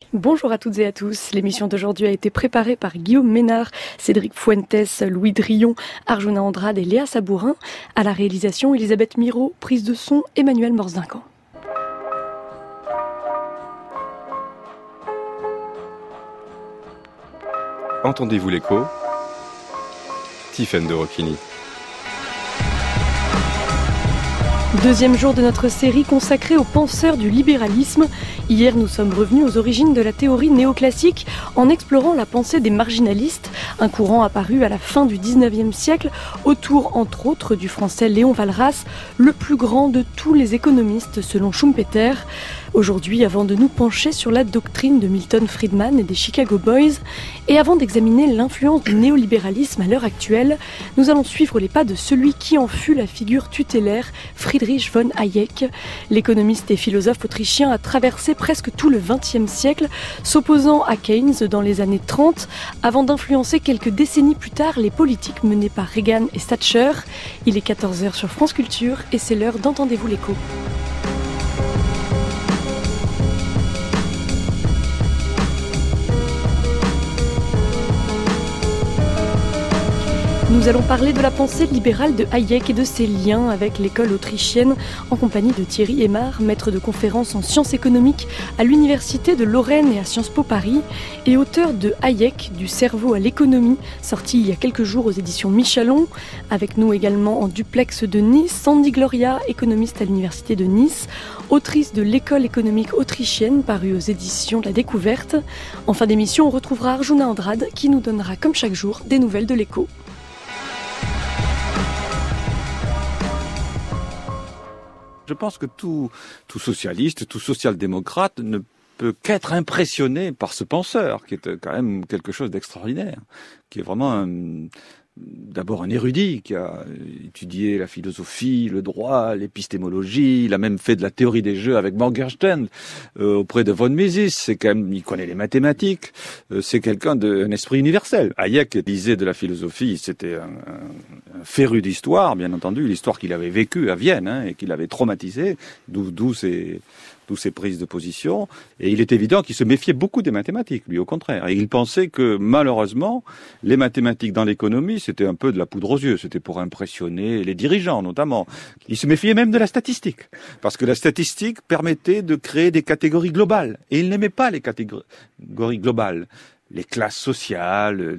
Bonjour à toutes et à tous. L'émission d'aujourd'hui a été préparée par Guillaume Ménard, Cédric Fuentes, Louis Drillon, Arjuna Andrade et Léa Sabourin. À la réalisation, Elisabeth Miro, prise de son, Emmanuel Morzincan. Entendez-vous l'écho ? Tiffaine de Rocchini. Deuxième jour de notre série consacrée aux penseurs du libéralisme. Hier, nous sommes revenus aux origines de la théorie néoclassique en explorant la pensée des marginalistes, un courant apparu à la fin du 19e siècle autour, entre autres, du français Léon Walras, le plus grand de tous les économistes selon Schumpeter. Aujourd'hui, avant de nous pencher sur la doctrine de Milton Friedman et des Chicago Boys, et avant d'examiner l'influence du néolibéralisme à l'heure actuelle, nous allons suivre les pas de celui qui en fut la figure tutélaire, Friedrich von Hayek. L'économiste et philosophe autrichien a traversé presque tout le XXe siècle, s'opposant à Keynes dans les années 30, avant d'influencer quelques décennies plus tard les politiques menées par Reagan et Thatcher. Il est 14h sur France Culture et c'est l'heure d'Entendez-vous l'écho. Nous allons parler de la pensée libérale de Hayek et de ses liens avec l'école autrichienne en compagnie de Thierry Aymar, maître de conférences en sciences économiques à l'université de Lorraine et à Sciences Po Paris et auteur de Hayek, du cerveau à l'économie, sorti il y a quelques jours aux éditions Michalon. Avec nous également en duplex de Nice, Sandy Gloria, économiste à l'université de Nice, autrice de l'école économique autrichienne parue aux éditions de la Découverte. En fin d'émission, on retrouvera Arjuna Andrade qui nous donnera comme chaque jour des nouvelles de l'écho. Je pense que tout socialiste, tout social-démocrate ne peut qu'être impressionné par ce penseur, qui est quand même quelque chose d'extraordinaire, qui est vraiment d'abord un érudit, qui a étudié la philosophie, le droit, l'épistémologie, il a même fait de la théorie des jeux avec Morgenstern auprès de von Mises, c'est quand même, il connaît les mathématiques, c'est quelqu'un d'un esprit universel. Hayek disait de la philosophie, c'était un féru d'histoire, bien entendu, l'histoire qu'il avait vécue à Vienne et qu'il avait traumatisée, d'où ses prises de position, et il est évident qu'il se méfiait beaucoup des mathématiques, lui, au contraire. Et il pensait que, malheureusement, les mathématiques dans l'économie, c'était un peu de la poudre aux yeux, c'était pour impressionner les dirigeants, notamment. Il se méfiait même de la statistique, parce que la statistique permettait de créer des catégories globales, et il n'aimait pas les catégories globales. Les classes sociales,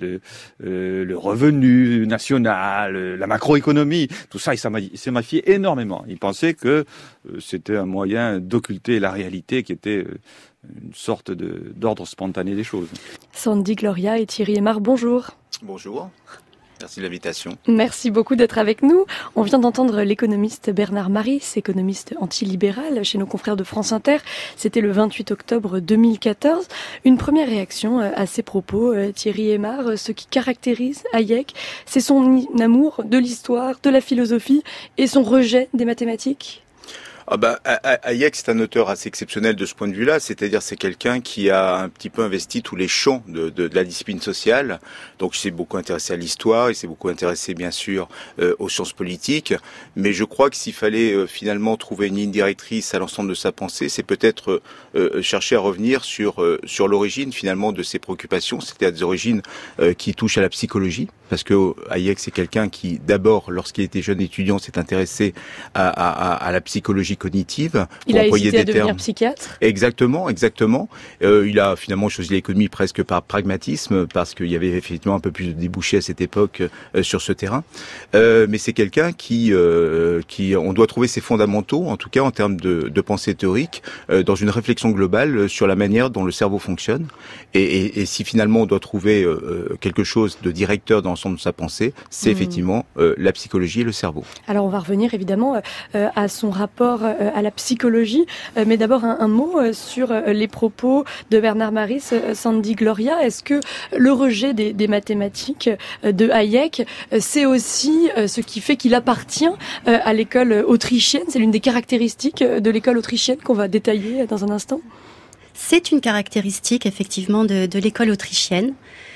le revenu national, la macroéconomie, tout ça, il s'est méfié énormément. Il pensait que c'était un moyen d'occulter la réalité qui était une sorte d'ordre spontané des choses. Sandy Gloria et Thierry Aymar, bonjour. Bonjour. Merci de l'invitation. Merci beaucoup d'être avec nous. On vient d'entendre l'économiste Bernard Maris, économiste antilibéral chez nos confrères de France Inter. C'était le 28 octobre 2014. Une première réaction à ces propos, Thierry Aymar. Ce qui caractérise Hayek, c'est son amour de l'histoire, de la philosophie et son rejet des mathématiques. Hayek, c'est un auteur assez exceptionnel de ce point de vue-là, c'est-à-dire c'est quelqu'un qui a un petit peu investi tous les champs de la discipline sociale, donc il s'est beaucoup intéressé à l'histoire, il s'est beaucoup intéressé bien sûr aux sciences politiques, mais je crois que s'il fallait finalement trouver une ligne directrice à l'ensemble de sa pensée, c'est peut-être chercher à revenir sur l'origine finalement de ses préoccupations, c'est-à-dire des origines qui touchent à la psychologie, parce que Hayek c'est quelqu'un qui d'abord, lorsqu'il était jeune étudiant, s'est intéressé à la psychologie cognitive. Il a hésité à devenir psychiatre. Exactement. Il a finalement choisi l'économie presque par pragmatisme, parce qu'il y avait effectivement un peu plus de débouchés à cette époque sur ce terrain. Mais c'est quelqu'un qui on doit trouver ses fondamentaux, en tout cas en termes de pensée théorique, dans une réflexion globale sur la manière dont le cerveau fonctionne. Et si finalement on doit trouver quelque chose de directeur dans l'ensemble de sa pensée, c'est effectivement la psychologie et le cerveau. Alors on va revenir évidemment à son rapport à la psychologie, mais d'abord un mot sur les propos de Bernard Maris, Sandy Gloria. Est-ce que le rejet des mathématiques de Hayek, c'est aussi ce qui fait qu'il appartient à l'école autrichienne? C'est l'une des caractéristiques de l'école autrichienne qu'on va détailler dans un instant. C'est une caractéristique effectivement de l'école autrichienne,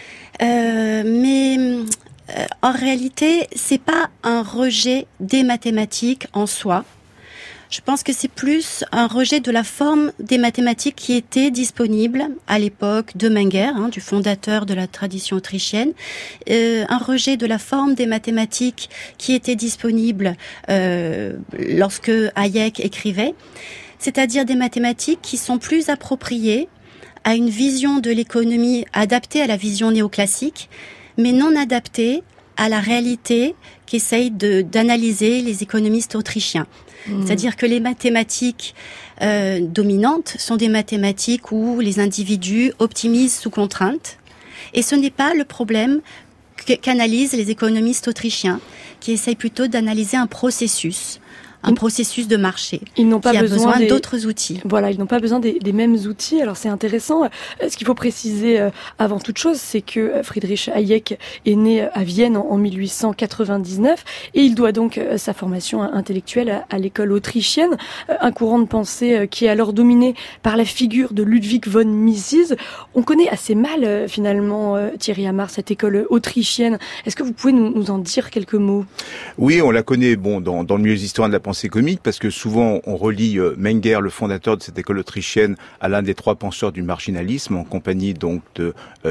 mais en réalité, c'est pas un rejet des mathématiques en soi. Je pense que c'est plus un rejet de la forme des mathématiques qui était disponible à l'époque de Menger, du fondateur de la tradition autrichienne. Un rejet de la forme des mathématiques qui était disponible lorsque Hayek écrivait. C'est-à-dire des mathématiques qui sont plus appropriées à une vision de l'économie adaptée à la vision néoclassique, mais non adaptée à la réalité qu'essayent d'analyser les économistes autrichiens. C'est-à-dire que les mathématiques dominantes sont des mathématiques où les individus optimisent sous contrainte. Et ce n'est pas le problème qu'analysent les économistes autrichiens, qui essayent plutôt d'analyser un processus de marché. Ils n'ont pas besoin d'autres outils. Voilà, ils n'ont pas besoin des mêmes outils. Alors c'est intéressant. Ce qu'il faut préciser avant toute chose, c'est que Friedrich Hayek est né à Vienne en 1899 et il doit donc sa formation intellectuelle à l'école autrichienne, un courant de pensée qui est alors dominé par la figure de Ludwig von Mises. On connaît assez mal finalement, Thierry Amar, cette école autrichienne. Est-ce que vous pouvez nous en dire quelques mots? Oui, on la connaît dans le milieu des historiens de la pensée comique, parce que souvent on relie Menger, le fondateur de cette école autrichienne, à l'un des trois penseurs du marginalisme, en compagnie donc de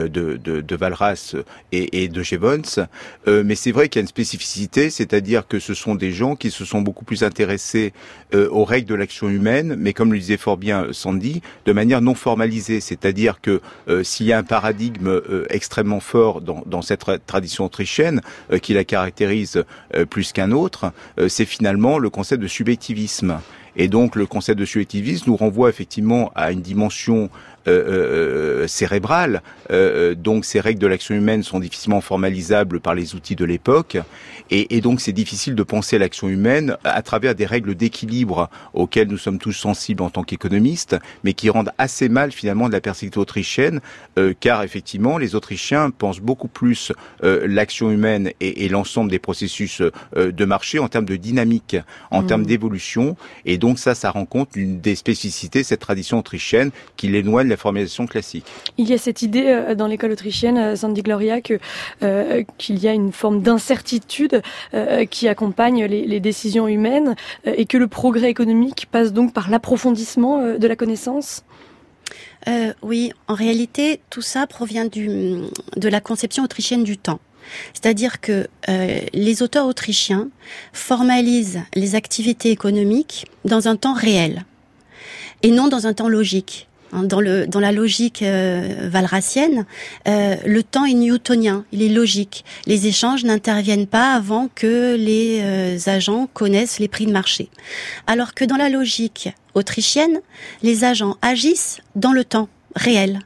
Walras et de Jevons. Mais c'est vrai qu'il y a une spécificité, c'est-à-dire que ce sont des gens qui se sont beaucoup plus intéressés aux règles de l'action humaine, mais comme le disait fort bien Sandy, de manière non formalisée. C'est-à-dire que s'il y a un paradigme extrêmement fort dans cette tradition autrichienne qui la caractérise plus qu'un autre, c'est finalement le concept de subjectivisme. Et donc le concept de subjectivisme nous renvoie effectivement à une dimension cérébrale. Donc ces règles de l'action humaine sont difficilement formalisables par les outils de l'époque. Et donc c'est difficile de penser l'action humaine à travers des règles d'équilibre auxquelles nous sommes tous sensibles en tant qu'économistes, mais qui rendent assez mal finalement de la perspective autrichienne, car effectivement les Autrichiens pensent beaucoup plus l'action humaine et l'ensemble des processus de marché en termes de dynamique, en termes d'évolution. Et donc ça rend compte d'une des spécificités de cette tradition autrichienne qui l'éloigne de la formalisation classique. Il y a cette idée dans l'école autrichienne, Sandy Gloria, qu'il y a une forme d'incertitude qui accompagne les décisions humaines et que le progrès économique passe donc par l'approfondissement de la connaissance. Oui, en réalité, tout ça provient de la conception autrichienne du temps. C'est-à-dire que les auteurs autrichiens formalisent les activités économiques dans un temps réel et non dans un temps logique. Dans la logique walrasienne, le temps est newtonien, il est logique. Les échanges n'interviennent pas avant que les agents connaissent les prix de marché. Alors que dans la logique autrichienne, les agents agissent dans le temps réel.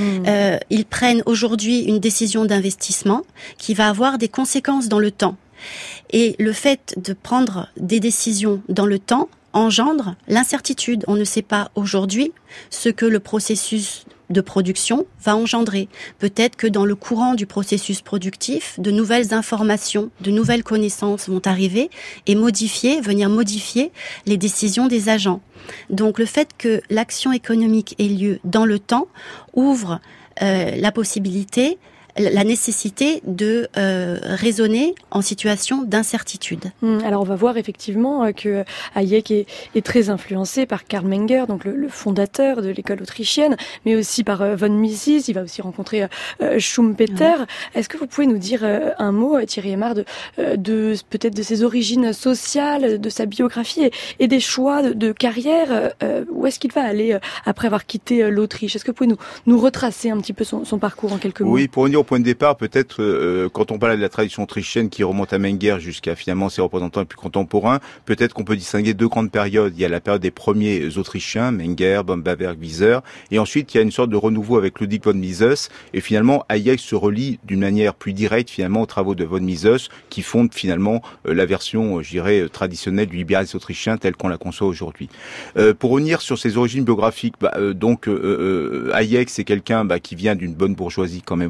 Ils prennent aujourd'hui une décision d'investissement qui va avoir des conséquences dans le temps. Et le fait de prendre des décisions dans le temps engendre l'incertitude. On ne sait pas aujourd'hui ce que le processus de production va engendrer. Peut-être que dans le courant du processus productif, de nouvelles informations, de nouvelles connaissances vont arriver et venir modifier les décisions des agents. Donc le fait que l'action économique ait lieu dans le temps ouvre la possibilité, la nécessité de raisonner en situation d'incertitude. Alors on va voir effectivement que Hayek est très influencé par Karl Menger, donc le fondateur de l'école autrichienne, mais aussi par von Mises. Il va aussi rencontrer Schumpeter. Ouais. Est-ce que vous pouvez nous dire un mot, Thierry Amar, peut-être de ses origines sociales, de sa biographie et des choix de carrière? Où est-ce qu'il va aller après avoir quitté l'Autriche? Est-ce que vous pouvez nous retracer un petit peu son parcours en quelques mots? Oui, pour revenir au point de départ, peut-être quand on parle de la tradition autrichienne qui remonte à Menger jusqu'à finalement ses représentants les plus contemporains, peut-être qu'on peut distinguer deux grandes périodes. Il y a la période des premiers Autrichiens, Menger, Böhm-Bawerk, Wieser, et ensuite il y a une sorte de renouveau avec Ludwig von Mises, et finalement Hayek se relie d'une manière plus directe finalement aux travaux de von Mises qui fondent finalement la version, je dirais, traditionnelle du libéralisme autrichien tel qu'on la conçoit aujourd'hui. Pour revenir sur ses origines biographiques, donc Hayek c'est quelqu'un qui vient d'une bonne bourgeoisie quand même autrichienne,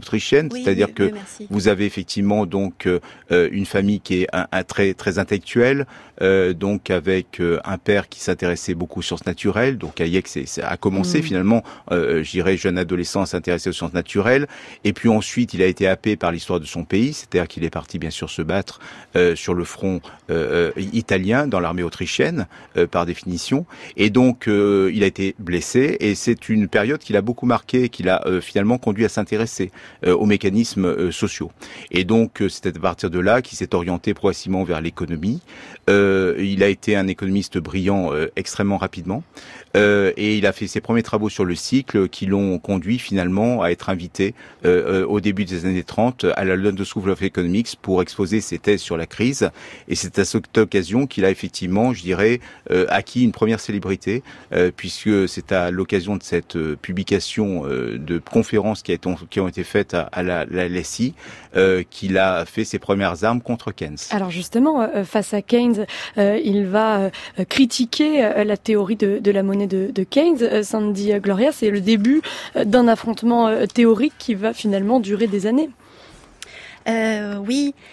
autrichienne, c'est-à-dire que vous avez effectivement donc une famille qui est très très intellectuelle, donc avec un père qui s'intéressait beaucoup aux sciences naturelles. Donc Hayek a commencé finalement, je dirais jeune adolescent, à s'intéresser aux sciences naturelles, et puis ensuite il a été happé par l'histoire de son pays, c'est-à-dire qu'il est parti bien sûr se battre sur le front italien dans l'armée autrichienne par définition, et donc il a été blessé, et c'est une période qui l'a beaucoup marqué, qui l'a finalement conduit à s'intéresser aux mécanismes sociaux. Et donc c'est à partir de là qu'il s'est orienté progressivement vers l'économie. Il a été un économiste brillant extrêmement rapidement, et il a fait ses premiers travaux sur le cycle qui l'ont conduit finalement à être invité au début des années 30 à la London School of Economics pour exposer ses thèses sur la crise, et c'est à cette occasion qu'il a effectivement, je dirais, acquis une première célébrité, puisque c'est à l'occasion de cette publication de conférences qui ont été faites à la LSI qu'il a fait ses premières armes contre Keynes. Alors justement, face à Keynes, il va critiquer la théorie de la monnaie de Keynes. Sandy Gloria, c'est le début d'un affrontement théorique qui va finalement durer des années. Oui.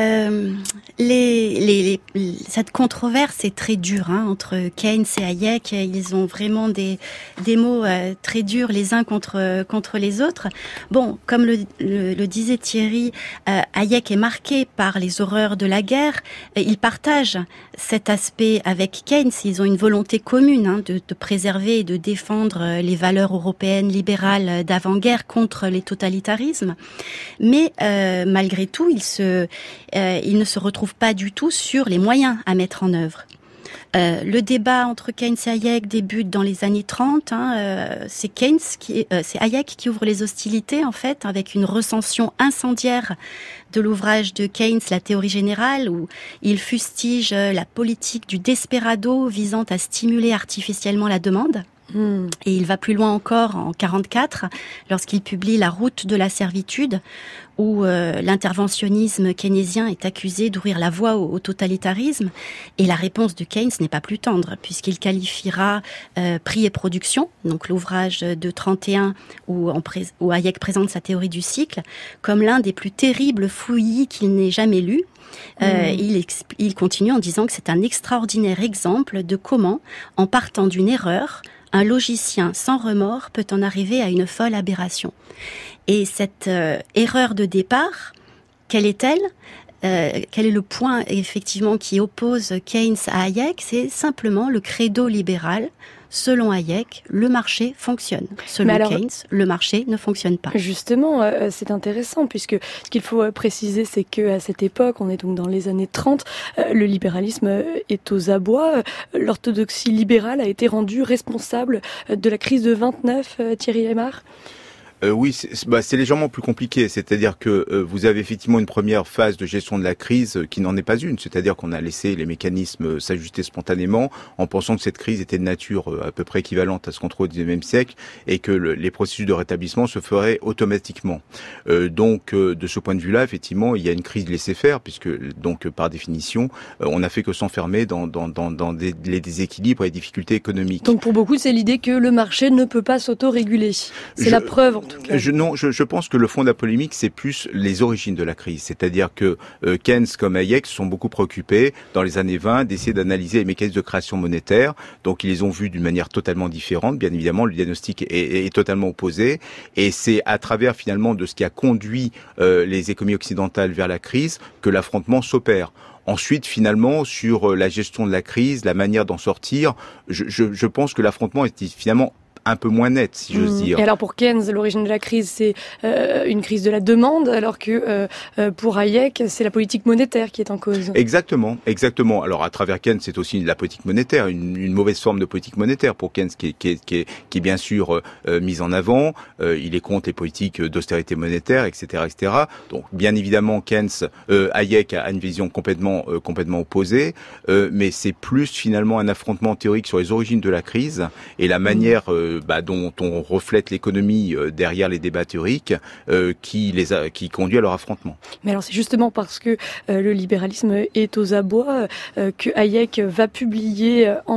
Cette controverse est très dure entre Keynes et Hayek. Ils ont vraiment des mots très durs les uns contre les autres. Bon, comme le disait Thierry, Hayek est marqué par les horreurs de la guerre. Il partage cet aspect avec Keynes. Ils ont une volonté commune de préserver et de défendre les valeurs européennes libérales d'avant-guerre contre les totalitarismes. Mais malgré tout, il ne se retrouve pas du tout sur les moyens à mettre en œuvre. Le débat entre Keynes et Hayek débute dans les années 30. C'est Hayek qui ouvre les hostilités en fait, avec une recension incendiaire de l'ouvrage de Keynes, La théorie générale, où il fustige la politique du desperado visant à stimuler artificiellement la demande. Et il va plus loin encore en 1944, lorsqu'il publie La route de la servitude, où l'interventionnisme keynésien est accusé d'ouvrir la voie au totalitarisme. Et la réponse de Keynes n'est pas plus tendre, puisqu'il qualifiera Prix et production, donc l'ouvrage de 31 où Hayek présente sa théorie du cycle, comme l'un des plus terribles fouillis qu'il n'ait jamais lu. Il continue en disant que c'est un extraordinaire exemple de comment, en partant d'une erreur, un logicien sans remords peut en arriver à une folle aberration. Et cette erreur de départ, quelle est-elle ? Quel est le point effectivement qui oppose Keynes à Hayek ? C'est simplement le credo libéral. Selon Hayek, le marché fonctionne. Selon Keynes, le marché ne fonctionne pas. Justement, c'est intéressant puisque ce qu'il faut préciser, c'est qu'à cette époque, on est donc dans les années 30, le libéralisme est aux abois. L'orthodoxie libérale a été rendue responsable de la crise de 29, Thierry Aymar. Oui, c'est légèrement plus compliqué. C'est-à-dire que vous avez effectivement une première phase de gestion de la crise qui n'en est pas une. C'est-à-dire qu'on a laissé les mécanismes s'ajuster spontanément en pensant que cette crise était de nature à peu près équivalente à ce qu'on trouve au XIXe siècle et que les processus de rétablissement se feraient automatiquement. Donc, de ce point de vue-là, effectivement, il y a une crise de laisser-faire puisque, donc, par définition, on n'a fait que s'enfermer dans les déséquilibres et les difficultés économiques. Donc, pour beaucoup, c'est l'idée que le marché ne peut pas s'autoréguler. C'est la preuve. Je pense que le fond de la polémique, c'est plus les origines de la crise. C'est-à-dire que Keynes comme Hayek se sont beaucoup préoccupés dans les années 20 d'essayer d'analyser les mécanismes de création monétaire. Donc ils les ont vus d'une manière totalement différente. Bien évidemment, le diagnostic est totalement opposé. Et c'est à travers finalement de ce qui a conduit les économies occidentales vers la crise que l'affrontement s'opère. Ensuite, finalement, sur la gestion de la crise, la manière d'en sortir, je pense que l'affrontement est finalement un peu moins net, si j'ose dire. Et alors pour Keynes, l'origine de la crise, c'est une crise de la demande, alors que pour Hayek, c'est la politique monétaire qui est en cause. Exactement. Alors à travers Keynes, c'est aussi la politique monétaire, une mauvaise forme de politique monétaire pour Keynes qui est bien sûr mise en avant. Il est contre les politiques d'austérité monétaire, etc., etc. Donc bien évidemment, Hayek a une vision complètement opposée, mais c'est plus finalement un affrontement théorique sur les origines de la crise et la manière dont on reflète l'économie derrière les débats théoriques qui conduit à leur affrontement. Mais alors c'est justement parce que le libéralisme est aux abois que Hayek va publier en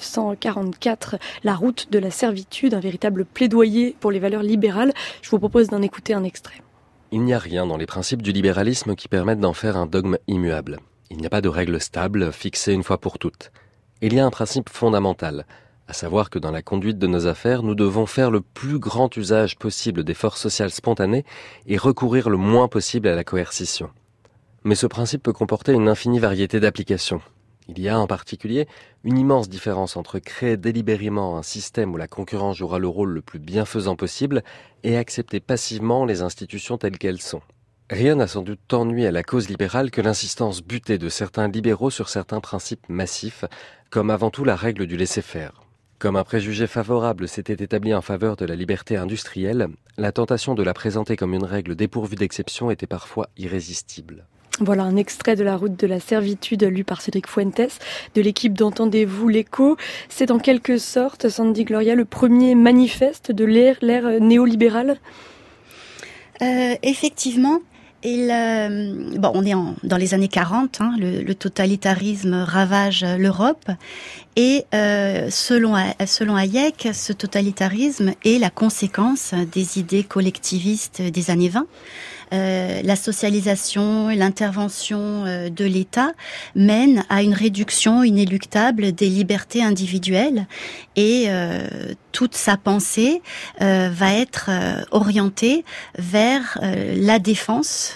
1944 La route de la servitude, un véritable plaidoyer pour les valeurs libérales. Je vous propose d'en écouter un extrait. Il n'y a rien dans les principes du libéralisme qui permettent d'en faire un dogme immuable. Il n'y a pas de règle stable, fixée une fois pour toutes. Il y a un principe fondamental, à savoir que dans la conduite de nos affaires, nous devons faire le plus grand usage possible des forces sociales spontanées et recourir le moins possible à la coercition. Mais ce principe peut comporter une infinie variété d'applications. Il y a en particulier une immense différence entre créer délibérément un système où la concurrence jouera le rôle le plus bienfaisant possible et accepter passivement les institutions telles qu'elles sont. Rien n'a sans doute tant nui à la cause libérale que l'insistance butée de certains libéraux sur certains principes massifs, comme avant tout la règle du laisser-faire. Comme un préjugé favorable s'était établi en faveur de la liberté industrielle, la tentation de la présenter comme une règle dépourvue d'exception était parfois irrésistible. Voilà un extrait de La route de la servitude lu par Cédric Fuentes de l'équipe d'Entendez-vous l'écho. C'est en quelque sorte, Sandy Gloria, le premier manifeste de l'ère néolibérale. Effectivement. On est dans les années 40, le totalitarisme ravage l'Europe et selon Hayek, ce totalitarisme est la conséquence des idées collectivistes des années 20. La socialisation et l'intervention de l'État mènent à une réduction inéluctable des libertés individuelles et toute sa pensée va être orientée vers la défense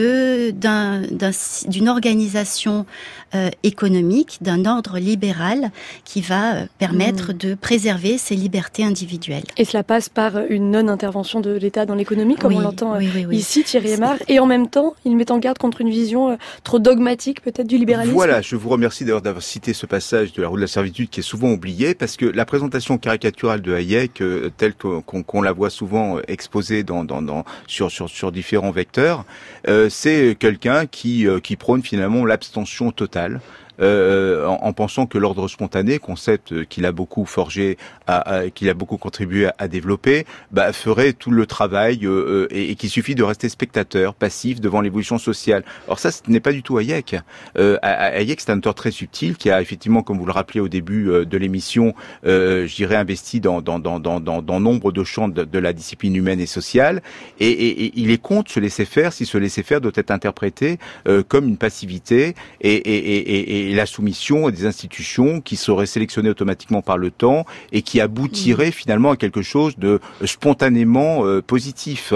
d'une organisation économique, d'un ordre libéral qui va permettre de préserver ces libertés individuelles. Et cela passe par une non-intervention de l'État dans l'économie, comme on l'entend ici, Thierry Aymar. Et en même temps, il met en garde contre une vision trop dogmatique, peut-être, du libéralisme. Voilà, je vous remercie d'avoir cité ce passage de La route de la servitude qui est souvent oublié, parce que la présentation caricaturale de Hayek, telle qu'on la voit souvent exposée sur différents vecteurs, c'est quelqu'un qui prône finalement l'abstention totale. En pensant que l'ordre spontané, concept qu'il a beaucoup forgé, qu'il a beaucoup contribué à développer, ferait tout le travail et qu'il suffit de rester spectateur, passif devant l'évolution sociale. Alors ça, ce n'est pas du tout Hayek. Hayek, c'est un auteur très subtil qui a effectivement, comme vous le rappeliez au début de l'émission, je dirais investi dans nombre de champs de la discipline humaine et sociale, et il est contre ce laisser-faire si ce laisser-faire doit être interprété comme une passivité et la soumission à des institutions qui seraient sélectionnées automatiquement par le temps et qui aboutiraient finalement à quelque chose de spontanément positif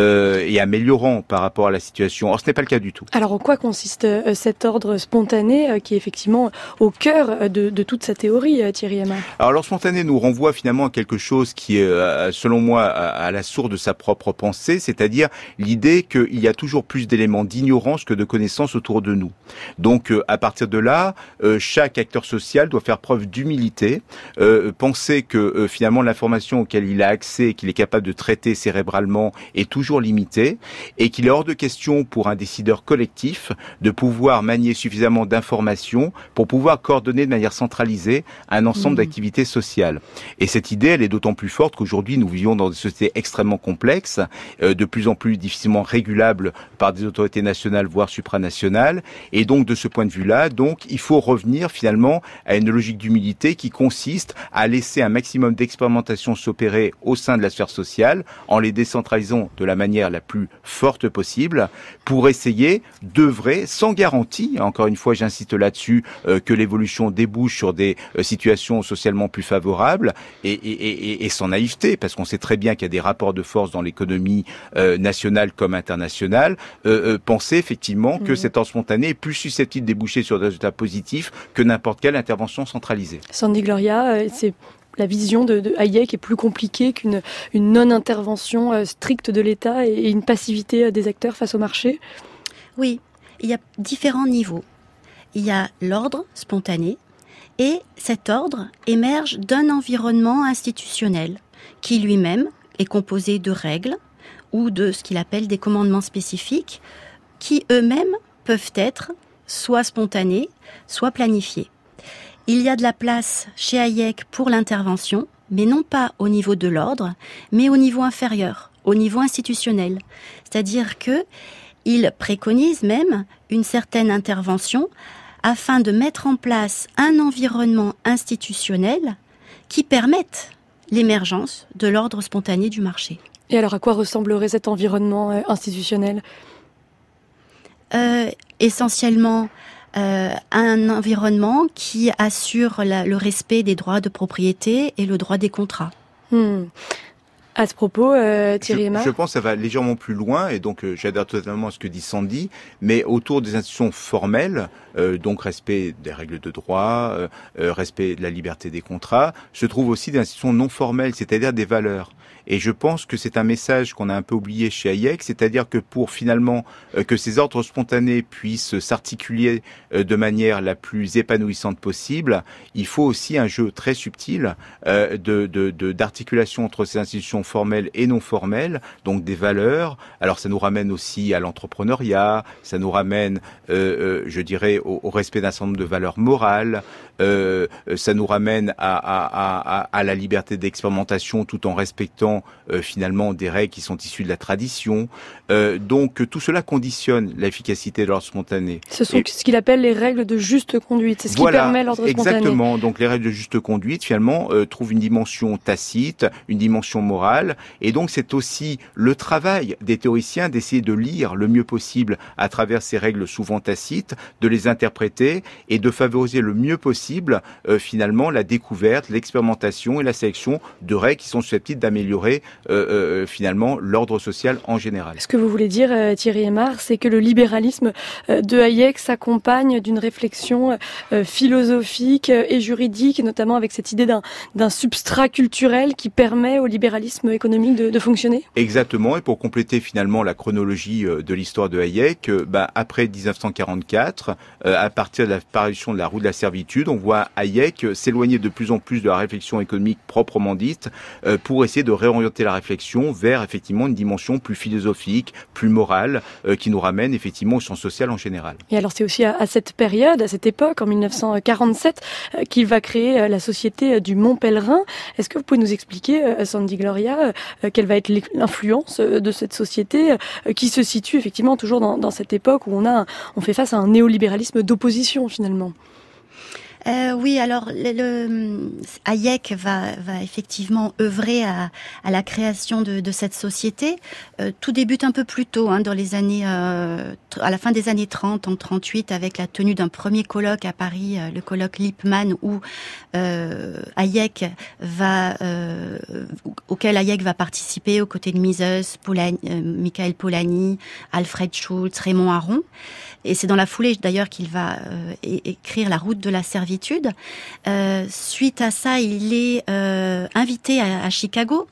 et améliorant par rapport à la situation. Or, ce n'est pas le cas du tout. Alors, en quoi consiste cet ordre spontané qui est effectivement au cœur de toute sa théorie, Thierry Aymar ? Alors, l'ordre spontané nous renvoie finalement à quelque chose qui est, selon moi, à la source de sa propre pensée, c'est-à-dire l'idée qu'il y a toujours plus d'éléments d'ignorance que de connaissances autour de nous. Donc, à partir de là, chaque acteur social doit faire preuve d'humilité, penser que finalement l'information auquel il a accès, qu'il est capable de traiter cérébralement, est toujours limitée, et qu'il est hors de question pour un décideur collectif de pouvoir manier suffisamment d'informations pour pouvoir coordonner de manière centralisée un ensemble d'activités sociales. Et cette idée, elle est d'autant plus forte qu'aujourd'hui nous vivons dans des sociétés extrêmement complexes, de plus en plus difficilement régulables par des autorités nationales voire supranationales, et donc de ce point de vue-là, il faut revenir finalement à une logique d'humilité qui consiste à laisser un maximum d'expérimentation s'opérer au sein de la sphère sociale en les décentralisant de la manière la plus forte possible pour essayer d'œuvrer sans garantie, encore une fois j'insiste là-dessus, que l'évolution débouche sur des situations socialement plus favorables et sans naïveté, parce qu'on sait très bien qu'il y a des rapports de force dans l'économie nationale comme internationale, penser effectivement que cet ordre spontané est plus susceptible de déboucher sur des résultats positifs que n'importe quelle intervention centralisée. Sandy Gloria, c'est la vision de Hayek est plus compliquée qu'une non-intervention stricte de l'État et une passivité des acteurs face au marché ? Oui, il y a différents niveaux. Il y a l'ordre spontané et cet ordre émerge d'un environnement institutionnel qui lui-même est composé de règles ou de ce qu'il appelle des commandements spécifiques qui eux-mêmes peuvent être soit spontanés, soit planifiés. Il y a de la place chez Hayek pour l'intervention, mais non pas au niveau de l'ordre, mais au niveau inférieur, au niveau institutionnel. C'est-à-dire que il préconise même une certaine intervention afin de mettre en place un environnement institutionnel qui permette l'émergence de l'ordre spontané du marché. Et alors, à quoi ressemblerait cet environnement institutionnel ? Essentiellement, un environnement qui assure le respect des droits de propriété et le droit des contrats. À ce propos, Thierry Aymar ? Je pense que ça va légèrement plus loin, et donc j'adhère totalement à ce que dit Sandy, mais autour des institutions formelles, donc respect des règles de droit, respect de la liberté des contrats, se trouvent aussi des institutions non formelles, c'est-à-dire des valeurs. Et je pense que c'est un message qu'on a un peu oublié chez Hayek, c'est-à-dire que pour finalement que ces ordres spontanés puissent s'articuler de manière la plus épanouissante possible, il faut aussi un jeu très subtil d'articulation entre ces institutions formelles et non formelles, donc des valeurs. Alors ça nous ramène aussi à l'entrepreneuriat, ça nous ramène, je dirais, au respect d'un certain nombre de valeurs morales, ça nous ramène à la liberté d'expérimentation tout en respectant finalement des règles qui sont issues de la tradition. Donc tout cela conditionne l'efficacité de l'ordre spontané. Ce sont ce qu'il appelle les règles de juste conduite. C'est ce qui permet l'ordre spontané. Exactement. Donc les règles de juste conduite finalement trouvent une dimension tacite, une dimension morale. Et donc c'est aussi le travail des théoriciens d'essayer de lire le mieux possible à travers ces règles souvent tacites, de les interpréter et de favoriser le mieux possible finalement la découverte, l'expérimentation et la sélection de règles qui sont susceptibles d'améliorer finalement l'ordre social en général. Ce que vous voulez dire, Thierry Aymar, c'est que le libéralisme de Hayek s'accompagne d'une réflexion philosophique et juridique, notamment avec cette idée d'un substrat culturel qui permet au libéralisme économique de fonctionner ? Exactement, et pour compléter finalement la chronologie de l'histoire de Hayek, après 1944, à partir de l'apparition de la roue de la servitude, on voit Hayek s'éloigner de plus en plus de la réflexion économique proprement dite pour essayer de réorienter la réflexion vers effectivement une dimension plus philosophique, plus morale, qui nous ramène effectivement au champ social en général. Et alors c'est aussi à cette période, à cette époque, en 1947, qu'il va créer la société du Mont Pèlerin. Est-ce que vous pouvez nous expliquer, Sandy Gloria, quelle va être l'influence de cette société qui se situe effectivement toujours dans cette époque où on fait face à un néolibéralisme d'opposition finalement ? Oui, alors Hayek va effectivement œuvrer à la création de cette société. Tout débute un peu plus tôt, dans les années, à la fin des années 30, en 38, avec la tenue d'un premier colloque à Paris, le colloque Lippmann, où auquel Hayek va participer aux côtés de Mises, Michael Polanyi, Alfred Schultz, Raymond Aron. Et c'est dans la foulée d'ailleurs qu'il va écrire La route de la servitude. Suite à ça, il est invité à Chicago.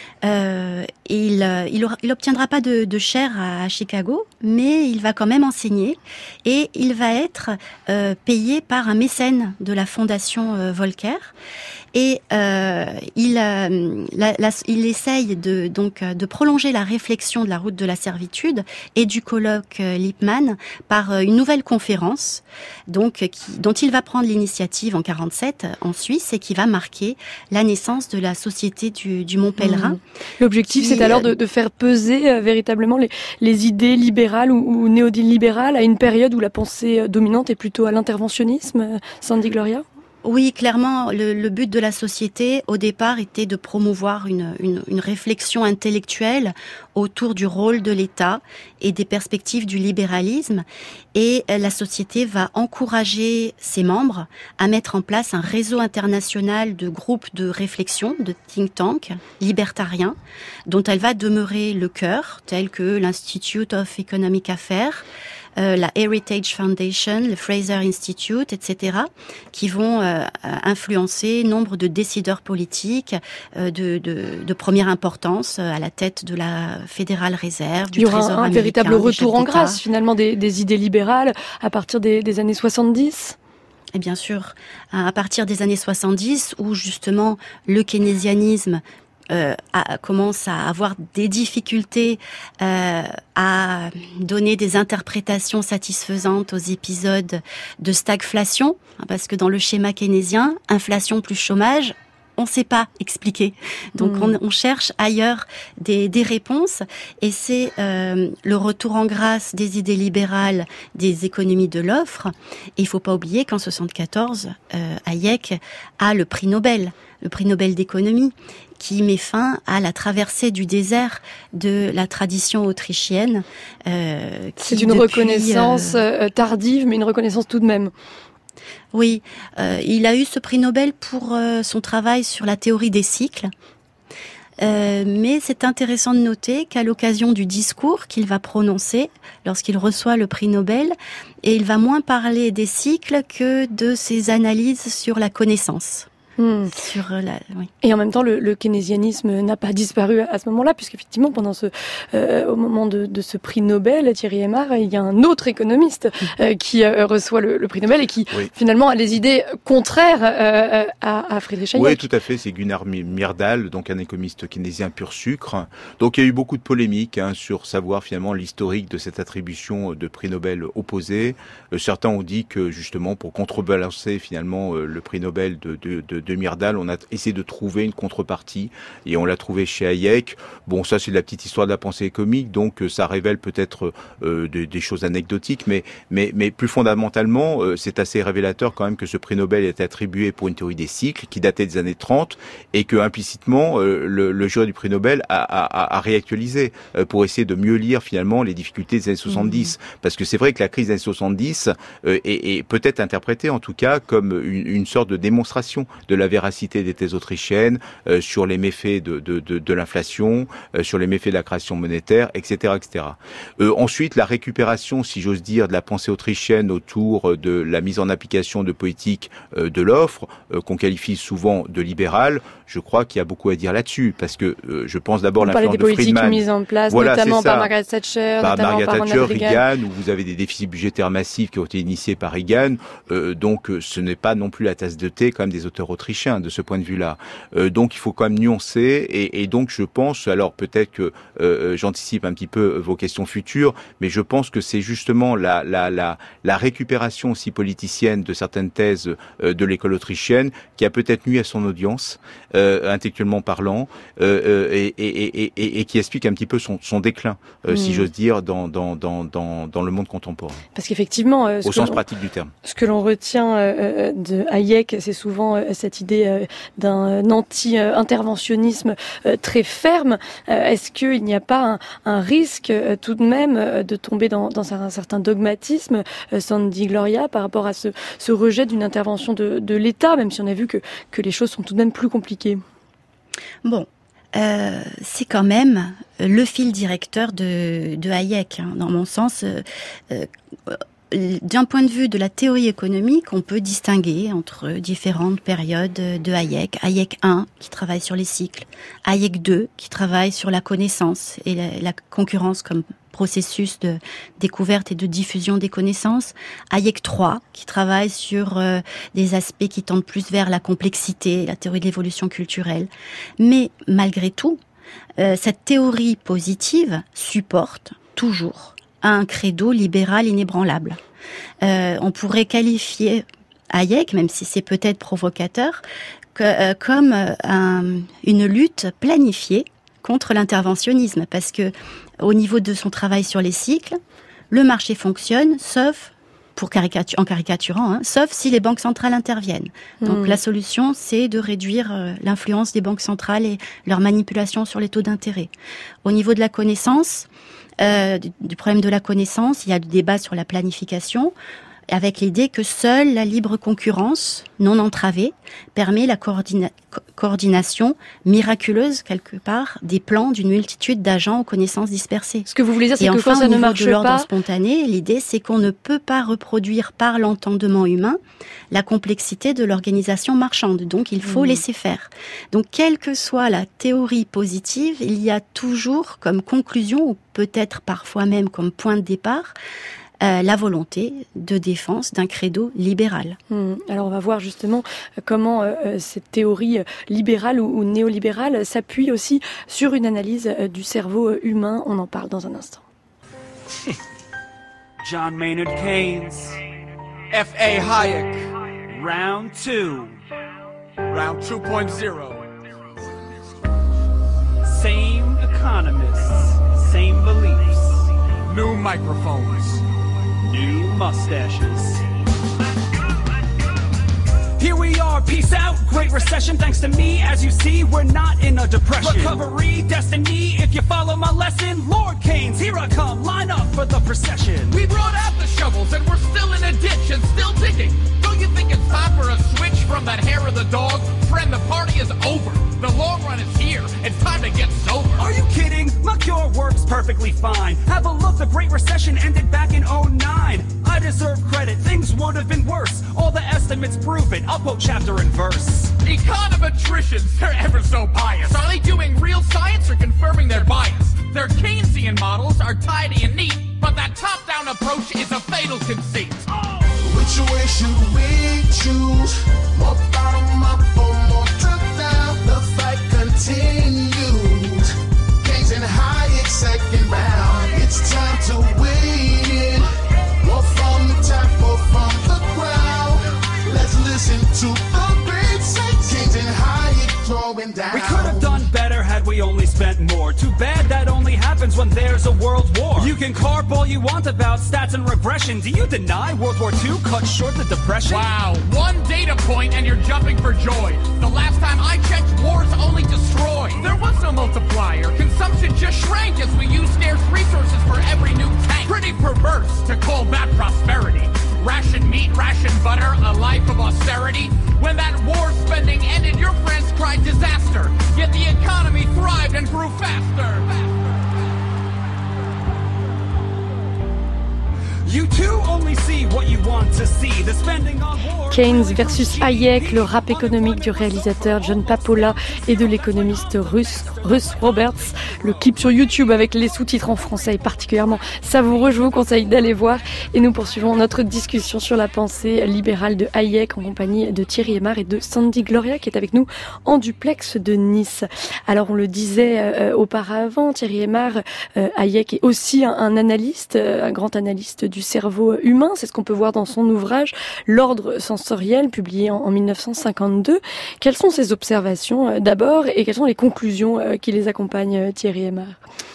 Il obtiendra pas de chaire à Chicago, mais il va quand même enseigner et il va être payé par un mécène de la fondation Volcker. Et il essaye de prolonger la réflexion de la route de la servitude et du colloque Lippmann par une nouvelle conférence, dont il va prendre l'initiative en 47 en Suisse et qui va marquer la naissance de la société du Mont Pèlerin. L'objectif, c'est alors de faire peser véritablement les idées libérales ou néolibérales à une période où la pensée dominante est plutôt à l'interventionnisme, Sandy Gloria ? Oui, clairement, le but de la société, au départ, était de promouvoir une réflexion intellectuelle autour du rôle de l'État et des perspectives du libéralisme. Et la société va encourager ses membres à mettre en place un réseau international de groupes de réflexion, de think tanks libertariens, dont elle va demeurer le cœur, tels que l'Institute of Economic Affairs, la Heritage Foundation, le Fraser Institute, etc., qui vont influencer nombre de décideurs politiques de première importance à la tête de la Fédérale Réserve, du Trésor américain. Il y aura un véritable retour en grâce, finalement, des idées libérales à partir des années 70 ? Et bien sûr, à partir des années 70, où justement le keynésianisme commence à avoir des difficultés à donner des interprétations satisfaisantes aux épisodes de stagflation, parce que dans le schéma keynésien, inflation plus chômage, on ne sait pas expliquer. Donc on cherche ailleurs des réponses, et c'est le retour en grâce des idées libérales, des économies de l'offre. Et il ne faut pas oublier qu'en 1974, Hayek a le prix Nobel d'économie, qui met fin à la traversée du désert de la tradition autrichienne. C'est une reconnaissance tardive, mais une reconnaissance tout de même. Oui, il a eu ce prix Nobel pour son travail sur la théorie des cycles. Mais c'est intéressant de noter qu'à l'occasion du discours qu'il va prononcer lorsqu'il reçoit le prix Nobel, et il va moins parler des cycles que de ses analyses sur la connaissance. Oui. Et en même temps, le keynésianisme n'a pas disparu à ce moment-là, puisqu'effectivement, pendant au moment de ce prix Nobel, Thierry Aymar, il y a un autre économiste qui reçoit le prix Nobel et qui finalement a les idées contraires à Friedrich Hayek. Oui, tout à fait. C'est Gunnar Myrdal, donc un économiste keynésien pur sucre. Donc il y a eu beaucoup de polémiques sur savoir finalement l'historique de cette attribution de prix Nobel opposé. Certains ont dit que justement pour contrebalancer finalement le prix Nobel de Myrdal, on a essayé de trouver une contrepartie et on l'a trouvé chez Hayek. Bon, ça c'est de la petite histoire de la pensée économique, donc ça révèle peut-être des choses anecdotiques, mais plus fondamentalement, c'est assez révélateur quand même que ce prix Nobel est attribué pour une théorie des cycles qui datait des années 30 et que implicitement le jury du prix Nobel a réactualisé pour essayer de mieux lire finalement les difficultés des années 70. Parce que c'est vrai que la crise des années 70 est peut-être interprétée en tout cas comme une sorte de démonstration de la véracité des thèses autrichiennes sur les méfaits de l'inflation, sur les méfaits de la création monétaire, etc., etc. Ensuite, la récupération, si j'ose dire, de la pensée autrichienne autour de la mise en application de politique de l'offre, qu'on qualifie souvent de libérale, je crois qu'il y a beaucoup à dire là-dessus, parce que je pense d'abord l'influence de Friedman. On parlait des politiques mises en place, notamment par Margaret Thatcher, notamment par Reagan, où vous avez des déficits budgétaires massifs qui ont été initiés par Reagan, donc ce n'est pas non plus la tasse de thé quand même des auteurs autrichiens de ce point de vue-là. Donc il faut quand même nuancer et donc je pense, alors peut-être que j'anticipe un petit peu vos questions futures, mais je pense que c'est justement la récupération aussi politicienne de certaines thèses de l'école autrichienne qui a peut-être nui à son audience, intellectuellement parlant, et qui explique un petit peu son déclin, si j'ose dire, dans le monde contemporain. Parce qu'effectivement, au sens pratique du terme. Ce que l'on retient de Hayek, c'est souvent cette idée d'un anti-interventionnisme très ferme. Est-ce qu'il n'y a pas un risque tout de même de tomber dans un certain dogmatisme, Sandy Gloria, par rapport à ce rejet d'une intervention de l'État, même si on a vu que les choses sont tout de même plus compliquées? Bon. C'est quand même le fil directeur de Hayek, dans mon sens. D'un point de vue de la théorie économique, on peut distinguer entre différentes périodes de Hayek. Hayek 1, qui travaille sur les cycles. Hayek 2, qui travaille sur la connaissance et la concurrence comme processus de découverte et de diffusion des connaissances. Hayek 3, qui travaille sur des aspects qui tendent plus vers la complexité, la théorie de l'évolution culturelle. Mais malgré tout, cette théorie positive supporte toujours un credo libéral inébranlable. On pourrait qualifier Hayek, même si c'est peut-être provocateur, comme une lutte planifiée contre l'interventionnisme, parce que au niveau de son travail sur les cycles, le marché fonctionne, sauf en caricaturant, sauf si les banques centrales interviennent. Donc la solution, c'est de réduire l'influence des banques centrales et leur manipulation sur les taux d'intérêt. Au niveau de la connaissance, du problème de la connaissance, il y a le débat sur la planification, avec l'idée que seule la libre concurrence, non entravée, permet la coordination miraculeuse, quelque part, des plans d'une multitude d'agents aux connaissances dispersées. Ce que vous voulez dire, c'est que enfin, quand ça ne marche pas... de l'ordre pas... spontané, l'idée, c'est qu'on ne peut pas reproduire par l'entendement humain la complexité de l'organisation marchande. Donc, il faut laisser faire. Donc, quelle que soit la théorie positive, il y a toujours comme conclusion, ou peut-être parfois même comme point de départ, la volonté de défense d'un credo libéral. Alors on va voir justement comment cette théorie libérale ou néolibérale s'appuie aussi sur une analyse du cerveau humain. On en parle dans un instant. John Maynard Keynes, F.A. Hayek, round 2. Round 2.0. Same economists, same beliefs, new microphones. New mustaches. Here we are are, peace out. Great recession, thanks to me. As you see, we're not in a depression. Recovery, destiny, if you follow my lesson. Lord Keynes, here I come, line up for the procession. We brought out the shovels and we're still in a ditch and still digging. Don't you think it's time for a switch from that hair of the dog? Friend, the party is over. The long run is here. It's time to get sober. Are you kidding? My cure works perfectly fine. Have a look, the Great Recession ended back in 09. I deserve credit, things would have been worse. All the estimates prove it, I'll quote chapter and verse. Econometricians, they're ever so biased. Are they doing real science or confirming their bias? Their Keynesian models are tidy and neat, but that top-down approach is a fatal conceit. Oh. Which way should we choose? More bottom up or more top down? The fight continues. Keynes and Hayek second round. It's time to weigh in. More from the top or from the ground. Let's listen to the great saints. Keynes and Hayek throwing down. We could have done better had we only spent more. Too bad that only happens when there's a world war. You can carp all you want about stats and regression. Do you deny World War II cut short the depression? Wow, one data point and you're jumping for joy. The last time I checked, wars only destroy. There was no multiplier. Consumption just shrank as we used scarce resources for every new tank. Pretty perverse to call that prosperity. Ration meat, ration butter, a life of austerity. When that war spending ended, your friends cried disaster. Yet the economy thrived and grew faster. You too only see what you want to see. The spending on war. Keynes versus Hayek, le rap économique du réalisateur John Papola et de l'économiste Russ Roberts. Le clip sur YouTube avec les sous-titres en français est particulièrement savoureux. Je vous conseille d'aller voir. Et nous poursuivons notre discussion sur la pensée libérale de Hayek en compagnie de Thierry Aymar et de Sandy Gloria qui est avec nous en duplex de Nice. Alors on le disait auparavant, Thierry Aymar, Hayek est aussi un analyste, un grand analyste du cerveau humain. C'est ce qu'on peut voir dans son ouvrage L'ordre sensoriel, publié en 1952. Quelles sont ses observations d'abord et quelles sont les conclusions qui les accompagnent, Thierry Aymar?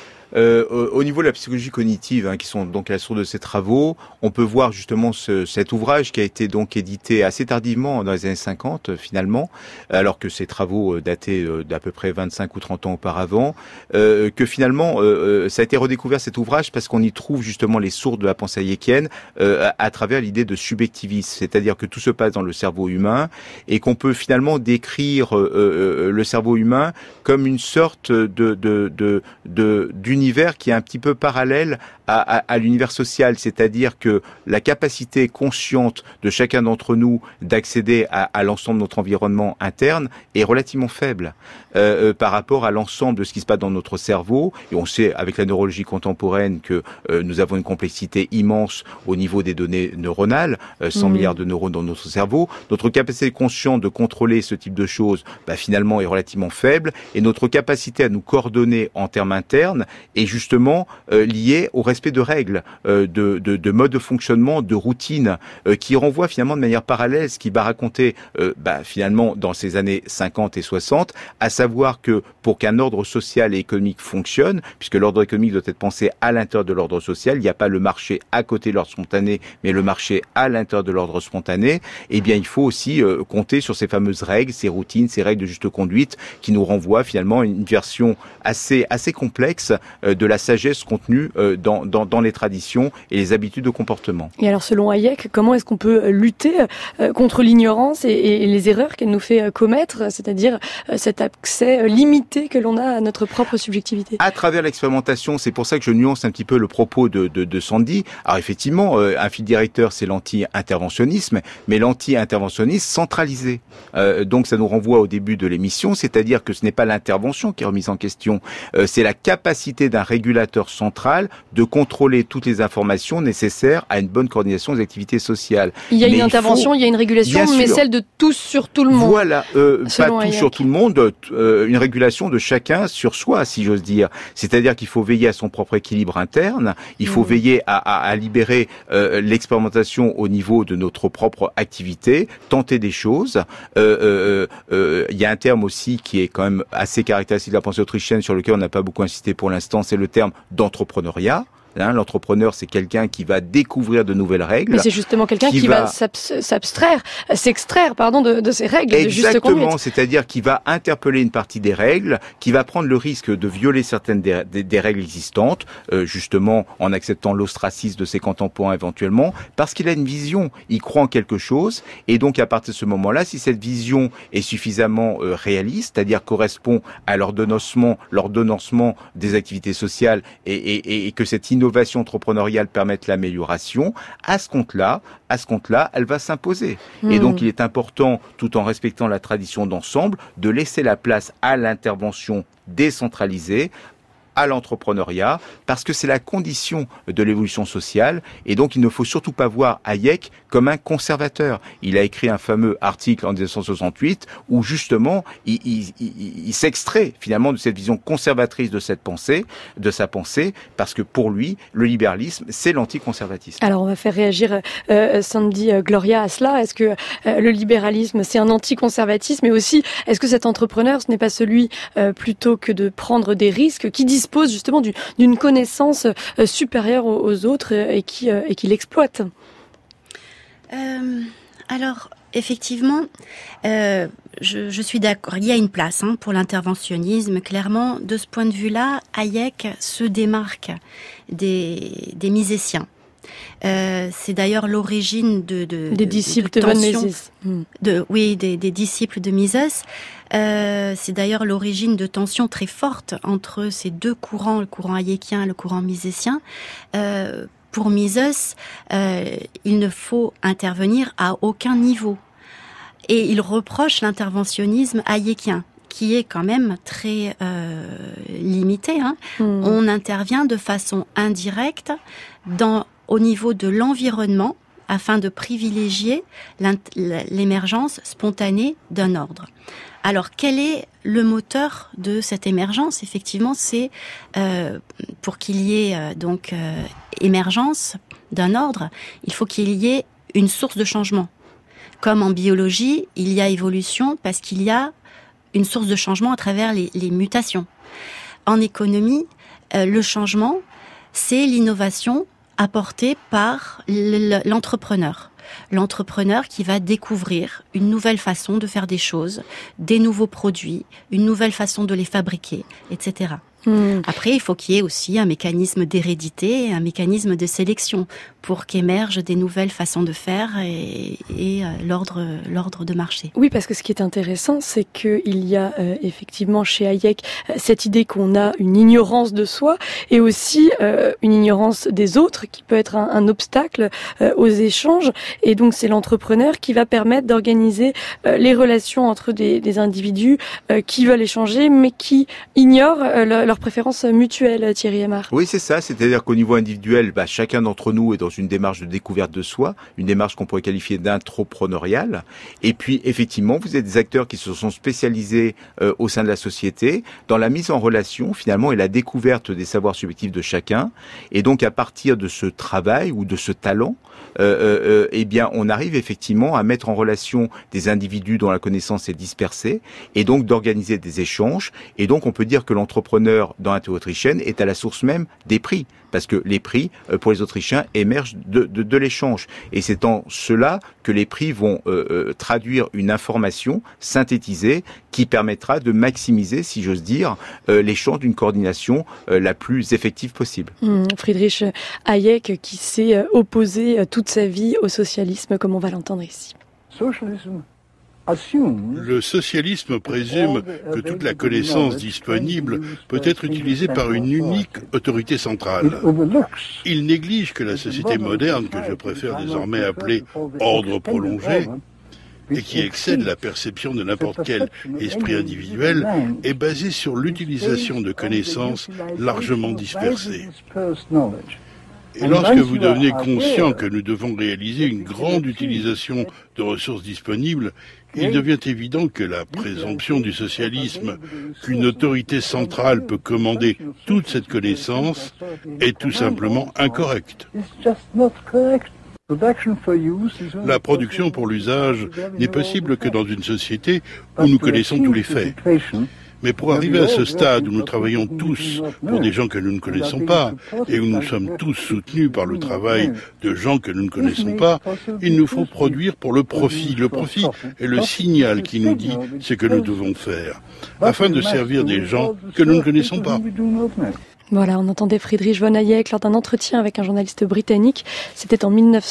Au niveau de la psychologie cognitive, qui sont donc à la source de ces travaux, on peut voir justement cet ouvrage qui a été donc édité assez tardivement dans les années 50 finalement, alors que ces travaux dataient d'à peu près 25 ou 30 ans auparavant, que finalement ça a été redécouvert cet ouvrage parce qu'on y trouve justement les sources de la pensée hayekienne à travers l'idée de subjectivisme, c'est-à-dire que tout se passe dans le cerveau humain et qu'on peut finalement décrire le cerveau humain comme une sorte d'univers qui est un petit peu parallèle à l'univers social, c'est-à-dire que la capacité consciente de chacun d'entre nous d'accéder à l'ensemble de notre environnement interne est relativement faible par rapport à l'ensemble de ce qui se passe dans notre cerveau. Et on sait avec la neurologie contemporaine que nous avons une complexité immense au niveau des données neuronales, 100 milliards de neurones dans notre cerveau. Notre capacité consciente de contrôler ce type de choses, finalement, est relativement faible. Et notre capacité à nous coordonner en termes internes est justement liée au respect de règles, de mode de fonctionnement, de routine, qui renvoie finalement de manière parallèle ce qui va raconter finalement dans ces années 50 et 60, à savoir que pour qu'un ordre social et économique fonctionne, puisque l'ordre économique doit être pensé à l'intérieur de l'ordre social, il n'y a pas le marché à côté de l'ordre spontané, mais le marché à l'intérieur de l'ordre spontané, eh bien il faut aussi compter sur ces fameuses règles, ces routines, ces règles de juste conduite qui nous renvoient finalement à une version assez complexe de la sagesse contenue dans les traditions et les habitudes de comportement. Et alors selon Hayek, comment est-ce qu'on peut lutter contre l'ignorance et les erreurs qu'elle nous fait commettre, c'est-à-dire cet accès limité que l'on a à notre propre subjectivité? À travers l'expérimentation, c'est pour ça que je nuance un petit peu le propos de Sandy. Alors effectivement, un fil directeur, c'est l'anti-interventionnisme, mais l'anti-interventionnisme centralisé. Donc ça nous renvoie au début de l'émission, c'est-à-dire que ce n'est pas l'intervention qui est remise en question, c'est la capacité d'un régulateur central de contrôler toutes les informations nécessaires à une bonne coordination des activités sociales. Il y a une intervention, il y a une régulation, mais celle de tous sur tout le monde. Voilà, pas tous sur tout le monde, une régulation de chacun sur soi, si j'ose dire. C'est-à-dire qu'il faut veiller à son propre équilibre interne, il faut veiller à libérer l'expérimentation au niveau de notre propre activité, tenter des choses. Il y a un terme aussi qui est quand même assez caractéristique de la pensée autrichienne sur lequel on n'a pas beaucoup insisté pour l'instant, c'est le terme d'entrepreneuriat. L'entrepreneur, c'est quelqu'un qui va découvrir de nouvelles règles. Mais c'est justement quelqu'un qui va s'extraire de ces règles de juste conduite. Exactement, c'est-à-dire qui va interpeller une partie des règles, qui va prendre le risque de violer certaines des règles existantes, justement en acceptant l'ostracisme de ses contemporains éventuellement, parce qu'il a une vision, il croit en quelque chose, et donc à partir de ce moment-là, si cette vision est suffisamment réaliste, c'est-à-dire correspond à l'ordonnancement des activités sociales et que cette innovation entrepreneuriale permette l'amélioration, à ce compte-là, elle va s'imposer. Et donc, il est important, tout en respectant la tradition d'ensemble, de laisser la place à l'intervention décentralisée, à l'entrepreneuriat, parce que c'est la condition de l'évolution sociale, et donc il ne faut surtout pas voir Hayek comme un conservateur. Il a écrit un fameux article en 1968 où justement il s'extrait finalement de cette vision conservatrice de sa pensée, parce que pour lui, le libéralisme, c'est l'anticonservatisme. Alors on va faire réagir Sandy Gloria à cela. Est-ce que le libéralisme, c'est un anticonservatisme, mais aussi, est-ce que cet entrepreneur, ce n'est pas celui plutôt que de prendre des risques, qui dispose justement d'une connaissance supérieure aux autres et qui l'exploite? Alors, effectivement, je suis d'accord. Il y a une place pour l'interventionnisme. Clairement, de ce point de vue-là, Hayek se démarque des misésiens. C'est d'ailleurs l'origine des disciples de von Mises. Des disciples de Mises. C'est d'ailleurs l'origine de tensions très fortes entre ces deux courants, le courant hayekien et le courant misésien. Pour Mises, il ne faut intervenir à aucun niveau. Et il reproche l'interventionnisme hayekien, qui est quand même très limité. On intervient de façon indirecte au niveau de l'environnement afin de privilégier l'émergence spontanée d'un ordre. Alors, quel est le moteur de cette émergence? Effectivement, c'est pour qu'il y ait émergence d'un ordre, il faut qu'il y ait une source de changement. Comme en biologie, il y a évolution parce qu'il y a une source de changement à travers les mutations. En économie, le changement, c'est l'innovation apportée par l'entrepreneur. L'entrepreneur qui va découvrir une nouvelle façon de faire des choses, des nouveaux produits, une nouvelle façon de les fabriquer, etc. Après, il faut qu'il y ait aussi un mécanisme d'hérédité, un mécanisme de sélection pour qu'émergent des nouvelles façons de faire et l'ordre de marché. Oui, parce que ce qui est intéressant, c'est qu'il y a effectivement chez Hayek cette idée qu'on a une ignorance de soi et aussi une ignorance des autres qui peut être un obstacle aux échanges. Et donc, c'est l'entrepreneur qui va permettre d'organiser les relations entre des individus qui veulent échanger, mais qui ignorent leurs préférences mutuelles, Thierry Aymar. Oui, c'est ça. C'est-à-dire qu'au niveau individuel, chacun d'entre nous est dans une démarche de découverte de soi, une démarche qu'on pourrait qualifier d'intrapreneuriale. Et puis, effectivement, vous êtes des acteurs qui se sont spécialisés au sein de la société dans la mise en relation, finalement, et la découverte des savoirs subjectifs de chacun. Et donc, à partir de ce travail ou de ce talent, eh bien, on arrive effectivement à mettre en relation des individus dont la connaissance est dispersée, et donc d'organiser des échanges. Et donc, on peut dire que l'entrepreneur dans la théorie autrichienne est à la source même des prix, parce que les prix, pour les Autrichiens, émergent de l'échange. Et c'est en cela que les prix vont traduire une information synthétisée qui permettra de maximiser, si j'ose dire, l'échange d'une coordination la plus effective possible. Friedrich Hayek, qui s'est opposé toute sa vie au socialisme, comme on va l'entendre ici. Le socialisme présume que toute la connaissance disponible peut être utilisée par une unique autorité centrale. Il néglige que la société moderne, que je préfère désormais appeler ordre prolongé, et qui excède la perception de n'importe quel esprit individuel, est basée sur l'utilisation de connaissances largement dispersées. Et lorsque vous devenez conscient que nous devons réaliser une grande utilisation de ressources disponibles, il devient évident que la présomption du socialisme, qu'une autorité centrale peut commander toute cette connaissance, est tout simplement incorrecte. La production pour l'usage n'est possible que dans une société où nous connaissons tous les faits. Mais pour arriver à ce stade où nous travaillons tous pour des gens que nous ne connaissons pas et où nous sommes tous soutenus par le travail de gens que nous ne connaissons pas, il nous faut produire pour le profit. Le profit est le signal qui nous dit ce que nous devons faire, afin de servir des gens que nous ne connaissons pas. Voilà, on entendait Friedrich von Hayek lors d'un entretien avec un journaliste britannique. C'était en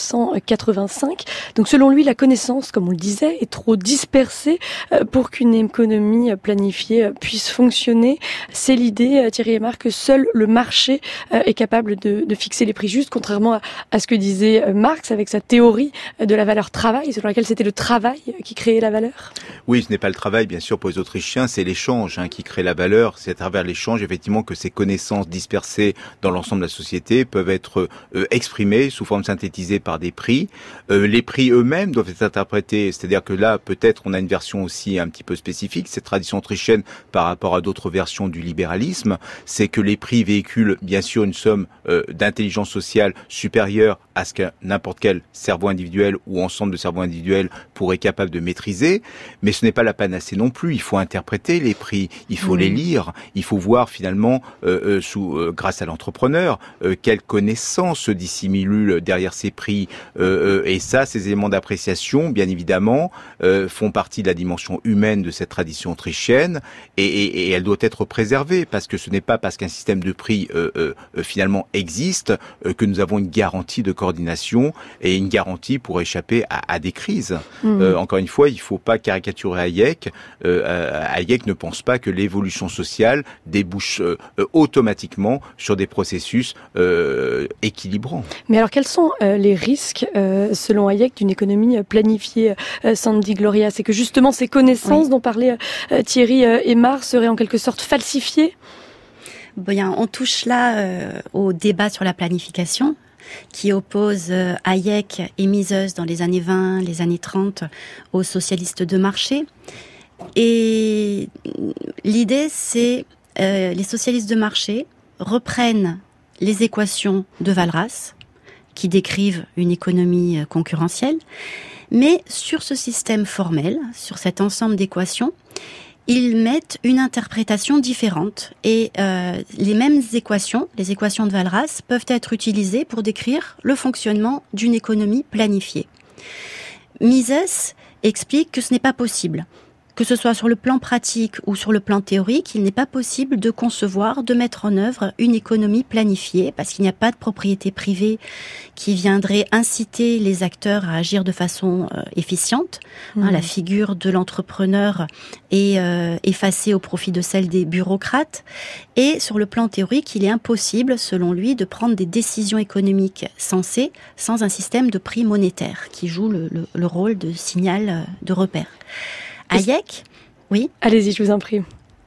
1985. Donc selon lui, la connaissance, comme on le disait, est trop dispersée pour qu'une économie planifiée puisse fonctionner. C'est l'idée, Thierry Aymar, que seul le marché est capable de fixer les prix justes, contrairement à ce que disait Marx avec sa théorie de la valeur travail, selon laquelle c'était le travail qui créait la valeur. Oui, ce n'est pas le travail, bien sûr, pour les Autrichiens, c'est l'échange qui crée la valeur. C'est à travers l'échange, effectivement, que ces connaissances dispersées dans l'ensemble de la société peuvent être exprimées sous forme synthétisée par des prix. Les prix eux-mêmes doivent être interprétés, c'est-à-dire que là, peut-être, on a une version aussi un petit peu spécifique, cette tradition autrichienne par rapport à d'autres versions du libéralisme, c'est que les prix véhiculent, bien sûr, une somme d'intelligence sociale supérieure à ce que n'importe quel cerveau individuel ou ensemble de cerveaux individuels pourrait être capable de maîtriser, mais ce n'est pas la panacée non plus. Il faut interpréter les prix, il faut les lire, il faut voir finalement, grâce à l'entrepreneur, quelles connaissances se dissimulent derrière ces prix. Et ça, ces éléments d'appréciation, bien évidemment, font partie de la dimension humaine de cette tradition autrichienne, et elle doit être préservée, parce que ce n'est pas parce qu'un système de prix finalement existe que nous avons une garantie de coordination et une garantie pour échapper à des crises. Encore une fois, il ne faut pas caricaturer Hayek. Hayek ne pense pas que l'évolution sociale débouche automatiquement sur des processus équilibrants. Mais alors, quels sont les risques, selon Hayek, d'une économie planifiée, Sandy Gloria? C'est que justement ces connaissances dont parlait Thierry Aymar seraient en quelque sorte falsifiées? Bien, on touche là au débat sur la planification, qui oppose Hayek et Mises dans les années 20, les années 30 aux socialistes de marché. Et l'idée, c'est les socialistes de marché reprennent les équations de Walras, qui décrivent une économie concurrentielle, mais sur ce système formel, sur cet ensemble d'équations, ils mettent une interprétation différente, et les mêmes équations, les équations de Walras, peuvent être utilisées pour décrire le fonctionnement d'une économie planifiée. Mises explique que ce n'est pas possible. Que ce soit sur le plan pratique ou sur le plan théorique, il n'est pas possible de concevoir, de mettre en œuvre une économie planifiée, parce qu'il n'y a pas de propriété privée qui viendrait inciter les acteurs à agir de façon efficiente. La figure de l'entrepreneur est effacée au profit de celle des bureaucrates. Et sur le plan théorique, il est impossible, selon lui, de prendre des décisions économiques sensées sans un système de prix monétaire qui joue le rôle de signal de repère. Hayek, oui. Allez-y, je vous en prie.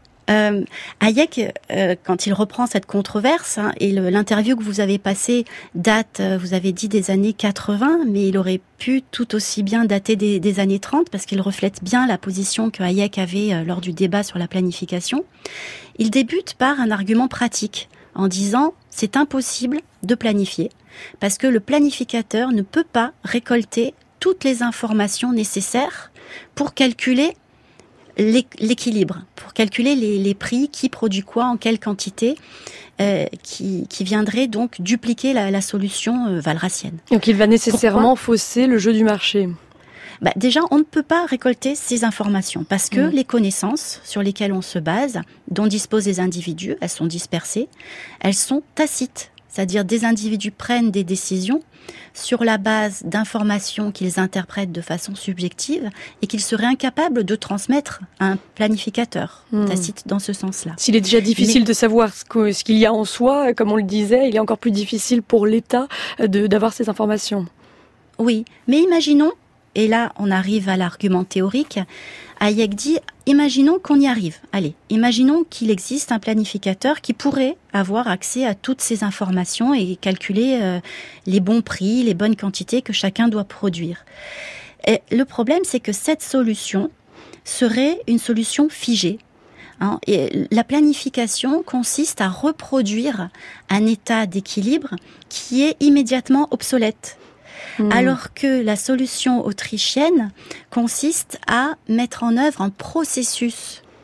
Hayek, quand il reprend cette controverse, et l'interview que vous avez passée date, vous avez dit, des années 80, mais il aurait pu tout aussi bien dater des années 30, parce qu'il reflète bien la position que Hayek avait lors du débat sur la planification. Il débute par un argument pratique, en disant « c'est impossible de planifier, parce que le planificateur ne peut pas récolter toutes les informations nécessaires pour calculer l'équilibre, pour calculer les prix, qui produit quoi, en quelle quantité, qui viendrait donc dupliquer la solution walrasienne. Donc il va nécessairement fausser le jeu du marché. Déjà, on ne peut pas récolter ces informations, parce que les connaissances sur lesquelles on se base, dont disposent les individus, elles sont dispersées, elles sont tacites. C'est-à-dire des individus prennent des décisions sur la base d'informations qu'ils interprètent de façon subjective et qu'ils seraient incapables de transmettre à un planificateur, tacite dans ce sens-là. S'il est déjà difficile de savoir ce qu'il y a en soi, comme on le disait, il est encore plus difficile pour l'État d'avoir ces informations. Oui, mais imaginons, et là on arrive à l'argument théorique, Hayek dit, imaginons qu'on y arrive. Allez, imaginons qu'il existe un planificateur qui pourrait avoir accès à toutes ces informations et calculer les bons prix, les bonnes quantités que chacun doit produire. Et le problème, c'est que cette solution serait une solution figée. Et la planification consiste à reproduire un état d'équilibre qui est immédiatement obsolète. Alors que la solution autrichienne consiste à mettre en œuvre un processus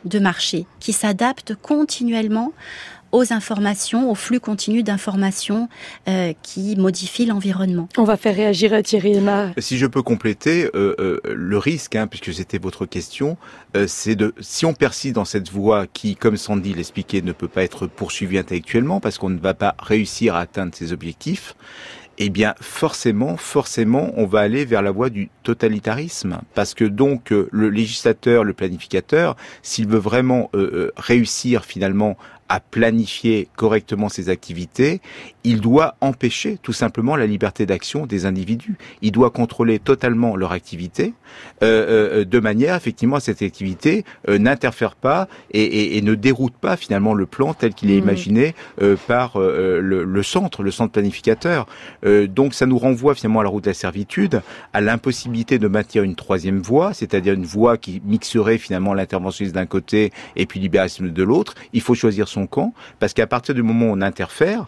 de marché qui s'adapte continuellement aux informations, au flux continu d'informations qui modifient l'environnement. On va faire réagir Thierry Aymar. Si je peux compléter, le risque, puisque c'était votre question, c'est si on persiste dans cette voie qui, comme Sandy l'expliquait, ne peut pas être poursuivie intellectuellement parce qu'on ne va pas réussir à atteindre ses objectifs, eh bien forcément, on va aller vers la voie du totalitarisme. Parce que donc, le législateur, le planificateur, s'il veut vraiment réussir finalement à planifier correctement ses activités, il doit empêcher tout simplement la liberté d'action des individus. Il doit contrôler totalement leur activité, de manière effectivement à cette activité n'interfère pas et ne déroute pas finalement le plan tel qu'il est imaginé par le centre planificateur. Donc ça nous renvoie finalement à la route de la servitude, à l'impossibilité de maintenir une troisième voie, c'est-à-dire une voie qui mixerait finalement l'interventionnisme d'un côté et puis le libéralisme de l'autre. Il faut choisir son camp, parce qu'à partir du moment où on interfère,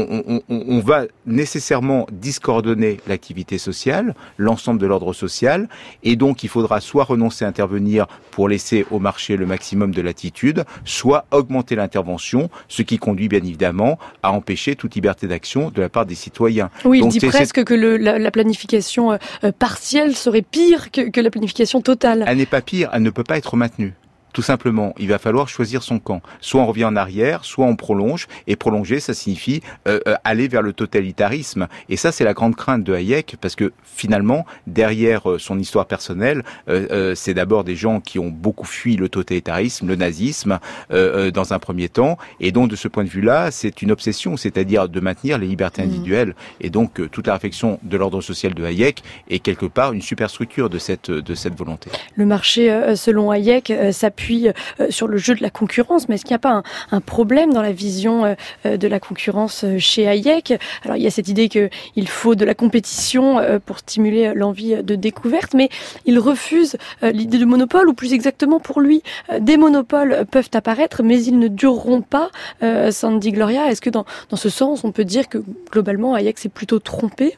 on va nécessairement discoordonner l'activité sociale, l'ensemble de l'ordre social, et donc il faudra soit renoncer à intervenir pour laisser au marché le maximum de latitude, soit augmenter l'intervention, ce qui conduit bien évidemment à empêcher toute liberté d'action de la part des citoyens. Oui, donc, il dit presque que la planification partielle serait pire que la planification totale. Elle n'est pas pire, elle ne peut pas être maintenue. Tout simplement, il va falloir choisir son camp. Soit on revient en arrière, soit on prolonge. Et prolonger, ça signifie aller vers le totalitarisme. Et ça, c'est la grande crainte de Hayek, parce que finalement, derrière son histoire personnelle, c'est d'abord des gens qui ont beaucoup fui le totalitarisme, le nazisme, dans un premier temps. Et donc, de ce point de vue-là, c'est une obsession, c'est-à-dire de maintenir les libertés individuelles. Et donc, toute la réflexion de l'ordre social de Hayek est quelque part une superstructure de cette volonté. Le marché, selon Hayek, s'appuie sur le jeu de la concurrence, mais est-ce qu'il n'y a pas un problème dans la vision de la concurrence chez Hayek? Alors il y a cette idée qu'il faut de la compétition pour stimuler l'envie de découverte, mais il refuse l'idée de monopole, ou plus exactement pour lui, des monopoles peuvent apparaître, mais ils ne dureront pas. Sandy Gloria, est-ce que dans ce sens, on peut dire que globalement Hayek s'est plutôt trompé?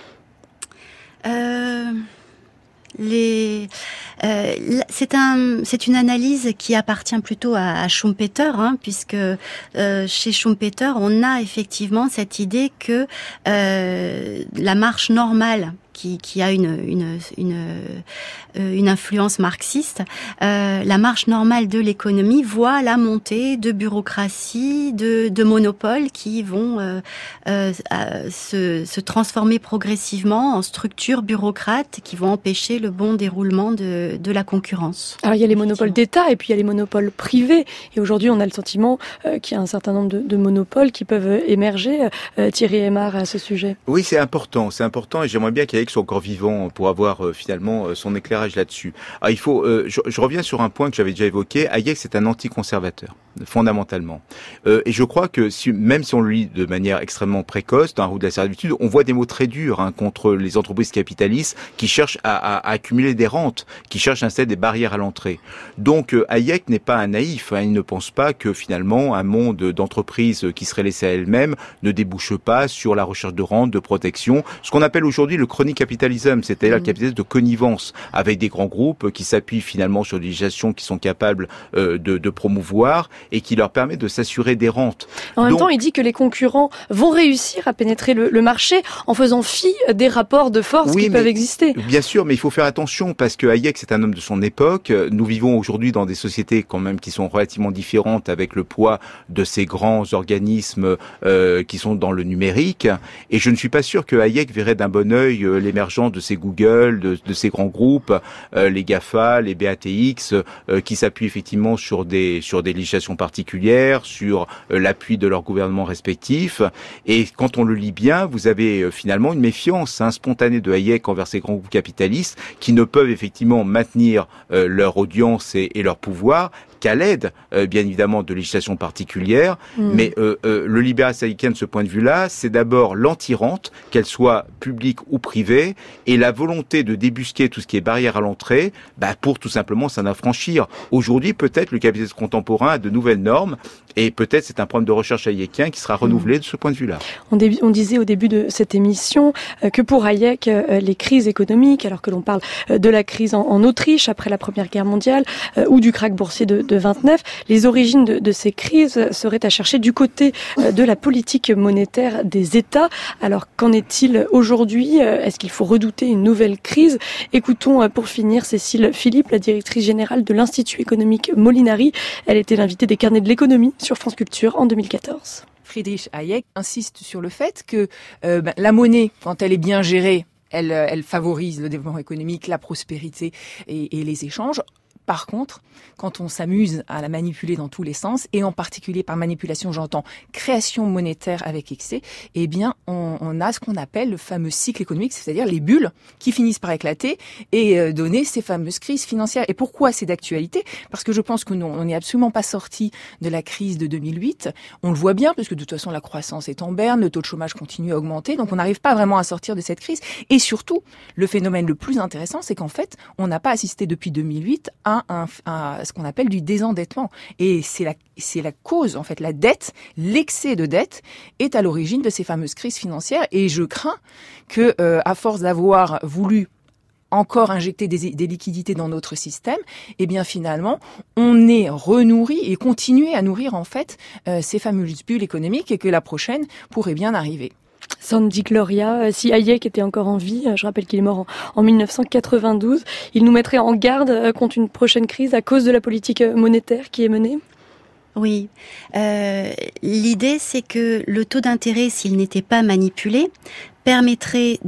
C'est une analyse qui appartient plutôt à Schumpeter, puisque chez Schumpeter, on a effectivement cette idée que la marche normale qui a une influence marxiste, la marche normale de l'économie voit la montée de bureaucratie, de monopoles qui vont se transformer progressivement en structures bureaucrates qui vont empêcher le bon déroulement de la concurrence. Alors il y a les monopoles d'État et puis il y a les monopoles privés. Et aujourd'hui, on a le sentiment qu'il y a un certain nombre de monopoles qui peuvent émerger. Thierry Aymar, à ce sujet. Oui, c'est important, et j'aimerais bien qu'Hayek soit encore vivant pour avoir finalement son éclairage là-dessus. Alors, il faut, je reviens sur un point que j'avais déjà évoqué. Hayek, c'est un anticonservateur, fondamentalement. Et je crois que même si on le lit de manière extrêmement précoce, dans la route de la servitude, on voit des mots très durs contre les entreprises capitalistes qui cherchent à accumuler des rentes, qui cherchent à installer des barrières à l'entrée. Donc Hayek n'est pas un naïf. Il ne pense pas que finalement un monde d'entreprises qui serait laissé à elles-mêmes ne débouche pas sur la recherche de rente, de protection, ce qu'on appelle aujourd'hui le chronique capitalisme, c'est-à-dire le capitalisme de connivence avec des grands groupes qui s'appuient finalement sur des législations qui sont capables de promouvoir et qui leur permet de s'assurer des rentes. En même temps, il dit que les concurrents vont réussir à pénétrer le marché en faisant fi des rapports de force qui peuvent exister. Bien sûr, mais il faut faire attention parce que Hayek, c'est un homme de son époque. Nous vivons aujourd'hui dans des sociétés quand même qui sont relativement différentes avec le poids de ces grands organismes qui sont dans le numérique. Et je ne suis pas sûr que Hayek verrait d'un bon œil l'émergence de ces Google, de ces grands groupes, les GAFA, les BATX, qui s'appuient effectivement sur des législations particulières, sur l'appui de leurs gouvernements respectifs. Et quand on le lit bien, vous avez finalement une méfiance spontanée de Hayek envers ces grands groupes capitalistes qui ne peuvent effectivement maintenir leur audience et leur pouvoir qu'à l'aide, bien évidemment, de législations particulières. Mais le libéralisme hayeckien, de ce point de vue-là, c'est d'abord l'anti-rente, qu'elle soit publique ou privée, et la volonté de débusquer tout ce qui est barrière à l'entrée, pour tout simplement s'en affranchir. Aujourd'hui, peut-être, le capitalisme contemporain a de nouvelles normes, et peut-être c'est un problème de recherche hayeckien qui sera renouvelé de ce point de vue-là. On disait au début de cette émission que pour Hayek, les crises économiques, alors que l'on parle de la crise en Autriche après la Première Guerre mondiale, ou du krach boursier de de 29. Les origines de ces crises seraient à chercher du côté de la politique monétaire des États. Alors qu'en est-il aujourd'hui ? Est-ce qu'il faut redouter une nouvelle crise ? Écoutons pour finir Cécile Philippe, la directrice générale de l'Institut économique Molinari. Elle était l'invitée des carnets de l'économie sur France Culture en 2014. Friedrich Hayek insiste sur le fait que la monnaie, quand elle est bien gérée, elle favorise le développement économique, la prospérité et les échanges. Par contre, quand on s'amuse à la manipuler dans tous les sens, et en particulier par manipulation, j'entends création monétaire avec excès, eh bien, on a ce qu'on appelle le fameux cycle économique, c'est-à-dire les bulles qui finissent par éclater et donner ces fameuses crises financières. Et pourquoi c'est d'actualité ? Parce que je pense que on n'est absolument pas sorti de la crise de 2008. On le voit bien, parce que de toute façon, la croissance est en berne, le taux de chômage continue à augmenter, donc on n'arrive pas vraiment à sortir de cette crise. Et surtout, le phénomène le plus intéressant, c'est qu'en fait, on n'a pas assisté depuis 2008 à ce qu'on appelle du désendettement. Et c'est la cause, en fait, la dette, l'excès de dette est à l'origine de ces fameuses crises financières. Et je crains que, à force d'avoir voulu encore injecter des liquidités dans notre système, eh bien finalement, on est renourri et continué à nourrir en fait ces fameuses bulles économiques et que la prochaine pourrait bien arriver. Sandy Gloria, si Hayek était encore en vie, je rappelle qu'il est mort en 1992, il nous mettrait en garde contre une prochaine crise à cause de la politique monétaire qui est menée ? Oui. L'idée, c'est que le taux d'intérêt, s'il n'était pas manipulé, permettrait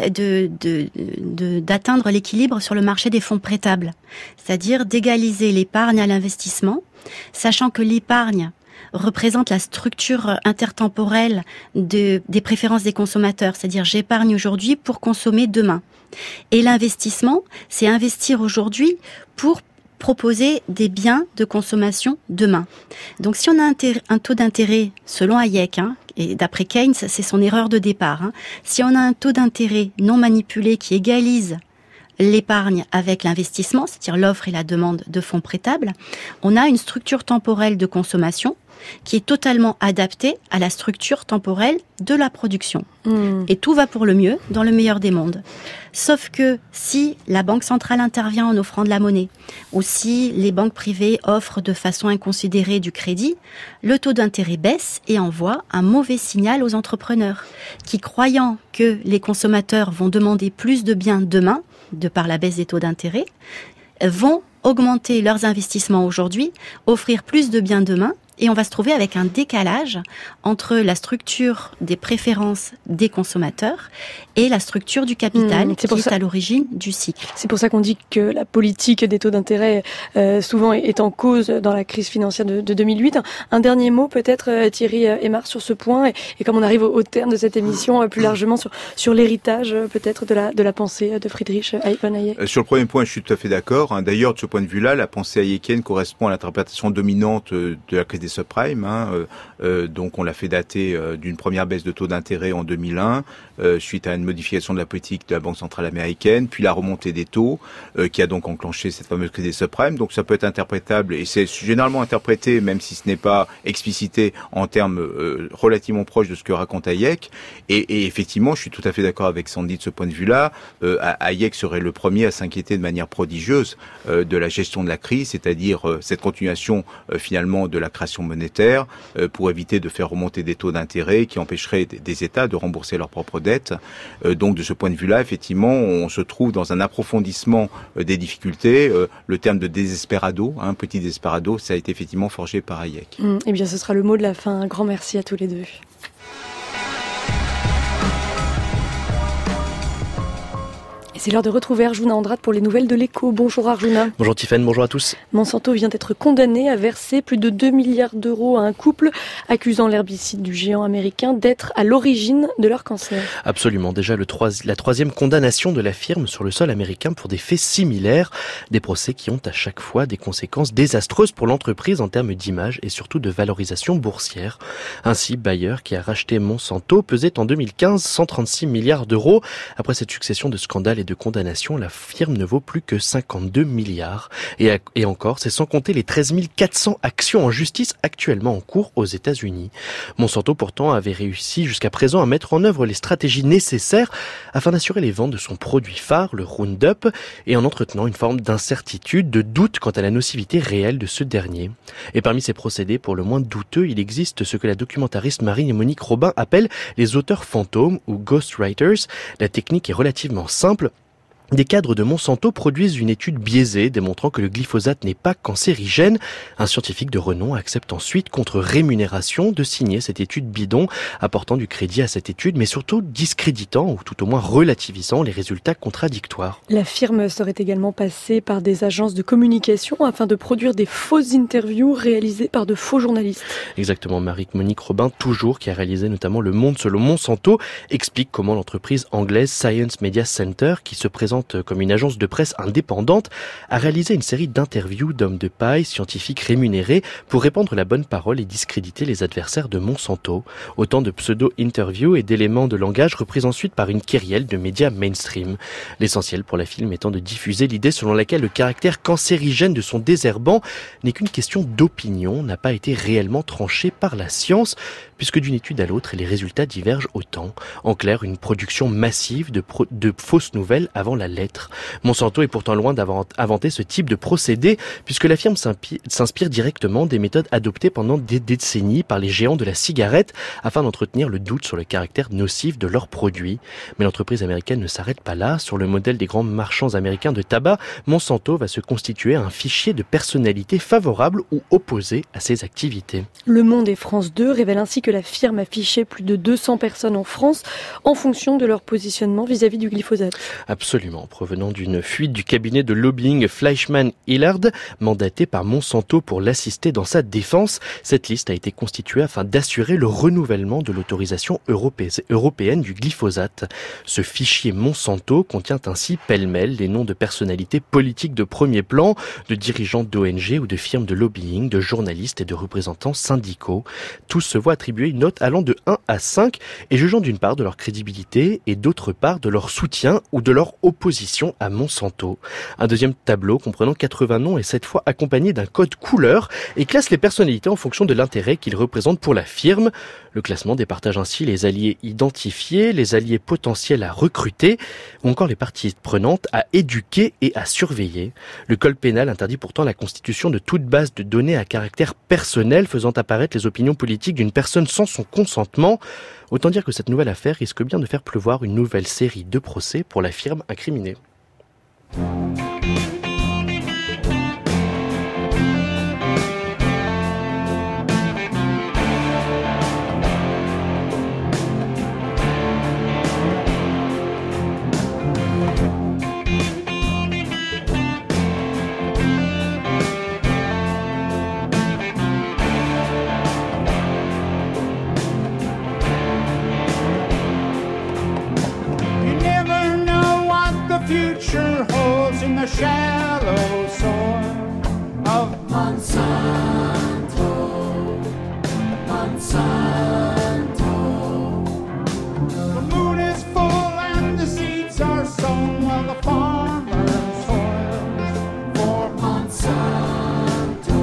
d'atteindre l'équilibre sur le marché des fonds prêtables, c'est-à-dire d'égaliser l'épargne à l'investissement, sachant que l'épargne représente la structure intertemporelle des préférences des consommateurs, c'est-à-dire j'épargne aujourd'hui pour consommer demain. Et l'investissement, c'est investir aujourd'hui pour proposer des biens de consommation demain. Donc si on a un taux d'intérêt, selon Hayek, et d'après Keynes, c'est son erreur de départ, si on a un taux d'intérêt non manipulé qui égalise l'épargne avec l'investissement, c'est-à-dire l'offre et la demande de fonds prêtables, on a une structure temporelle de consommation qui est totalement adaptée à la structure temporelle de la production. Et tout va pour le mieux, dans le meilleur des mondes. Sauf que si la Banque centrale intervient en offrant de la monnaie, ou si les banques privées offrent de façon inconsidérée du crédit, le taux d'intérêt baisse et envoie un mauvais signal aux entrepreneurs, qui, croyant que les consommateurs vont demander plus de biens demain, de par la baisse des taux d'intérêt, vont augmenter leurs investissements aujourd'hui, offrir plus de biens demain, et on va se trouver avec un décalage entre la structure des préférences des consommateurs et la structure du capital qui est à l'origine du cycle. C'est pour ça qu'on dit que la politique des taux d'intérêt souvent est en cause dans la crise financière de 2008. Un dernier mot peut-être, Thierry Aymar, sur ce point, et comme on arrive au terme de cette émission, plus largement sur l'héritage peut-être de la pensée de Friedrich von Hayek. Sur le premier point, je suis tout à fait d'accord. D'ailleurs, de ce point de vue-là, la pensée hayekienne correspond à l'interprétation dominante de la crise des subprimes. Donc on l'a fait dater d'une première baisse de taux d'intérêt en 2001, suite à une modification de la politique de la Banque centrale américaine, puis la remontée des taux, qui a donc enclenché cette fameuse crise des subprimes. Donc ça peut être interprétable, et c'est généralement interprété, même si ce n'est pas explicité, en termes relativement proches de ce que raconte Hayek. Et effectivement, je suis tout à fait d'accord avec Sandy de ce point de vue-là. Hayek serait le premier à s'inquiéter de manière prodigieuse de la gestion de la crise, c'est-à-dire cette continuation finalement de la création monétaire pour éviter de faire remonter des taux d'intérêt qui empêcheraient des États de rembourser leurs propres dettes. Donc de ce point de vue-là, effectivement, on se trouve dans un approfondissement des difficultés. Le terme de désesperado, petit désesperado, ça a été effectivement forgé par Hayek. Eh bien, ce sera le mot de la fin. Un grand merci à tous les deux. C'est l'heure de retrouver Arjuna Andrade pour les nouvelles de l'Écho. Bonjour Arjuna. Bonjour Tiffaine, bonjour à tous. Monsanto vient d'être condamné à verser plus de 2 milliards d'euros à un couple accusant l'herbicide du géant américain d'être à l'origine de leur cancer. Absolument, déjà la troisième condamnation de la firme sur le sol américain pour des faits similaires. Des procès qui ont à chaque fois des conséquences désastreuses pour l'entreprise en termes d'image et surtout de valorisation boursière. Ainsi, Bayer, qui a racheté Monsanto, pesait en 2015 136 milliards d'euros. Après cette succession de scandales et de condamnation, la firme ne vaut plus que 52 milliards. Et encore, c'est sans compter les 13 400 actions en justice actuellement en cours aux États-Unis. Monsanto pourtant avait réussi jusqu'à présent à mettre en œuvre les stratégies nécessaires afin d'assurer les ventes de son produit phare, le Roundup, et en entretenant une forme d'incertitude, de doute quant à la nocivité réelle de ce dernier. Et parmi ces procédés pour le moins douteux, il existe ce que la documentariste Marie-Monique Robin appelle les auteurs fantômes ou ghostwriters. La technique est relativement simple. Des cadres de Monsanto produisent une étude biaisée démontrant que le glyphosate n'est pas cancérigène. Un scientifique de renom accepte ensuite, contre rémunération, de signer cette étude bidon, apportant du crédit à cette étude, mais surtout discréditant ou tout au moins relativisant les résultats contradictoires. La firme serait également passée par des agences de communication afin de produire des fausses interviews réalisées par de faux journalistes. Exactement, Marie-Monique Robin, toujours, qui a réalisé notamment Le Monde selon Monsanto, explique comment l'entreprise anglaise Science Media Center, qui se présente comme une agence de presse indépendante, a réalisé une série d'interviews d'hommes de paille, scientifiques rémunérés, pour répandre la bonne parole et discréditer les adversaires de Monsanto. Autant de pseudo-interviews et d'éléments de langage repris ensuite par une kyrielle de médias mainstream. L'essentiel pour la film étant de diffuser l'idée selon laquelle le caractère cancérigène de son désherbant n'est qu'une question d'opinion, n'a pas été réellement tranché par la science, puisque d'une étude à l'autre, les résultats divergent autant. En clair, une production massive de fausses nouvelles avant la lettre. Monsanto est pourtant loin d'inventer ce type de procédé, puisque la firme s'inspire directement des méthodes adoptées pendant des décennies par les géants de la cigarette, afin d'entretenir le doute sur le caractère nocif de leurs produits. Mais l'entreprise américaine ne s'arrête pas là. Sur le modèle des grands marchands américains de tabac, Monsanto va se constituer un fichier de personnalités favorables ou opposées à ses activités. Le Monde et France 2 révèlent ainsi que la firme affichait plus de 200 personnes en France en fonction de leur positionnement vis-à-vis du glyphosate. Absolument, provenant d'une fuite du cabinet de lobbying Fleischmann-Hillard, mandaté par Monsanto pour l'assister dans sa défense. Cette liste a été constituée afin d'assurer le renouvellement de l'autorisation européenne du glyphosate. Ce fichier Monsanto contient ainsi pêle-mêle les noms de personnalités politiques de premier plan, de dirigeants d'ONG ou de firmes de lobbying, de journalistes et de représentants syndicaux. Tous se voient attribuer une note allant de 1 à 5 et jugeant d'une part de leur crédibilité et d'autre part de leur soutien ou de leur opposition à Monsanto. Un deuxième tableau comprenant 80 noms est cette fois accompagné d'un code couleur et classe les personnalités en fonction de l'intérêt qu'ils représentent pour la firme. Le classement départage ainsi les alliés identifiés, les alliés potentiels à recruter ou encore les parties prenantes à éduquer et à surveiller. Le code pénal interdit pourtant la constitution de toute base de données à caractère personnel faisant apparaître les opinions politiques d'une personne sans son consentement. Autant dire que cette nouvelle affaire risque bien de faire pleuvoir une nouvelle série de procès pour la firme incriminée. Future holds in the shallow soil of Monsanto, Monsanto. The moon is full and the seeds are sown while the farmer toils for Monsanto,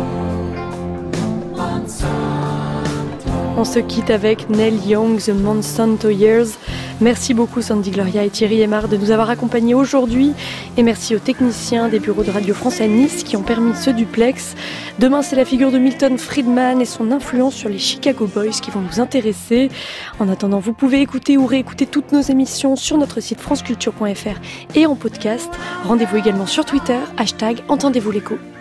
Monsanto. On se quitte avec Neil Young, The Monsanto Years. Merci beaucoup Sandy Gloria et Thierry Aymar de nous avoir accompagnés aujourd'hui et merci aux techniciens des bureaux de Radio France à Nice qui ont permis ce duplex. Demain, c'est la figure de Milton Friedman et son influence sur les Chicago Boys qui vont nous intéresser. En attendant, vous pouvez écouter ou réécouter toutes nos émissions sur notre site franceculture.fr et en podcast. Rendez-vous également sur Twitter, #Entendez-vous l'écho.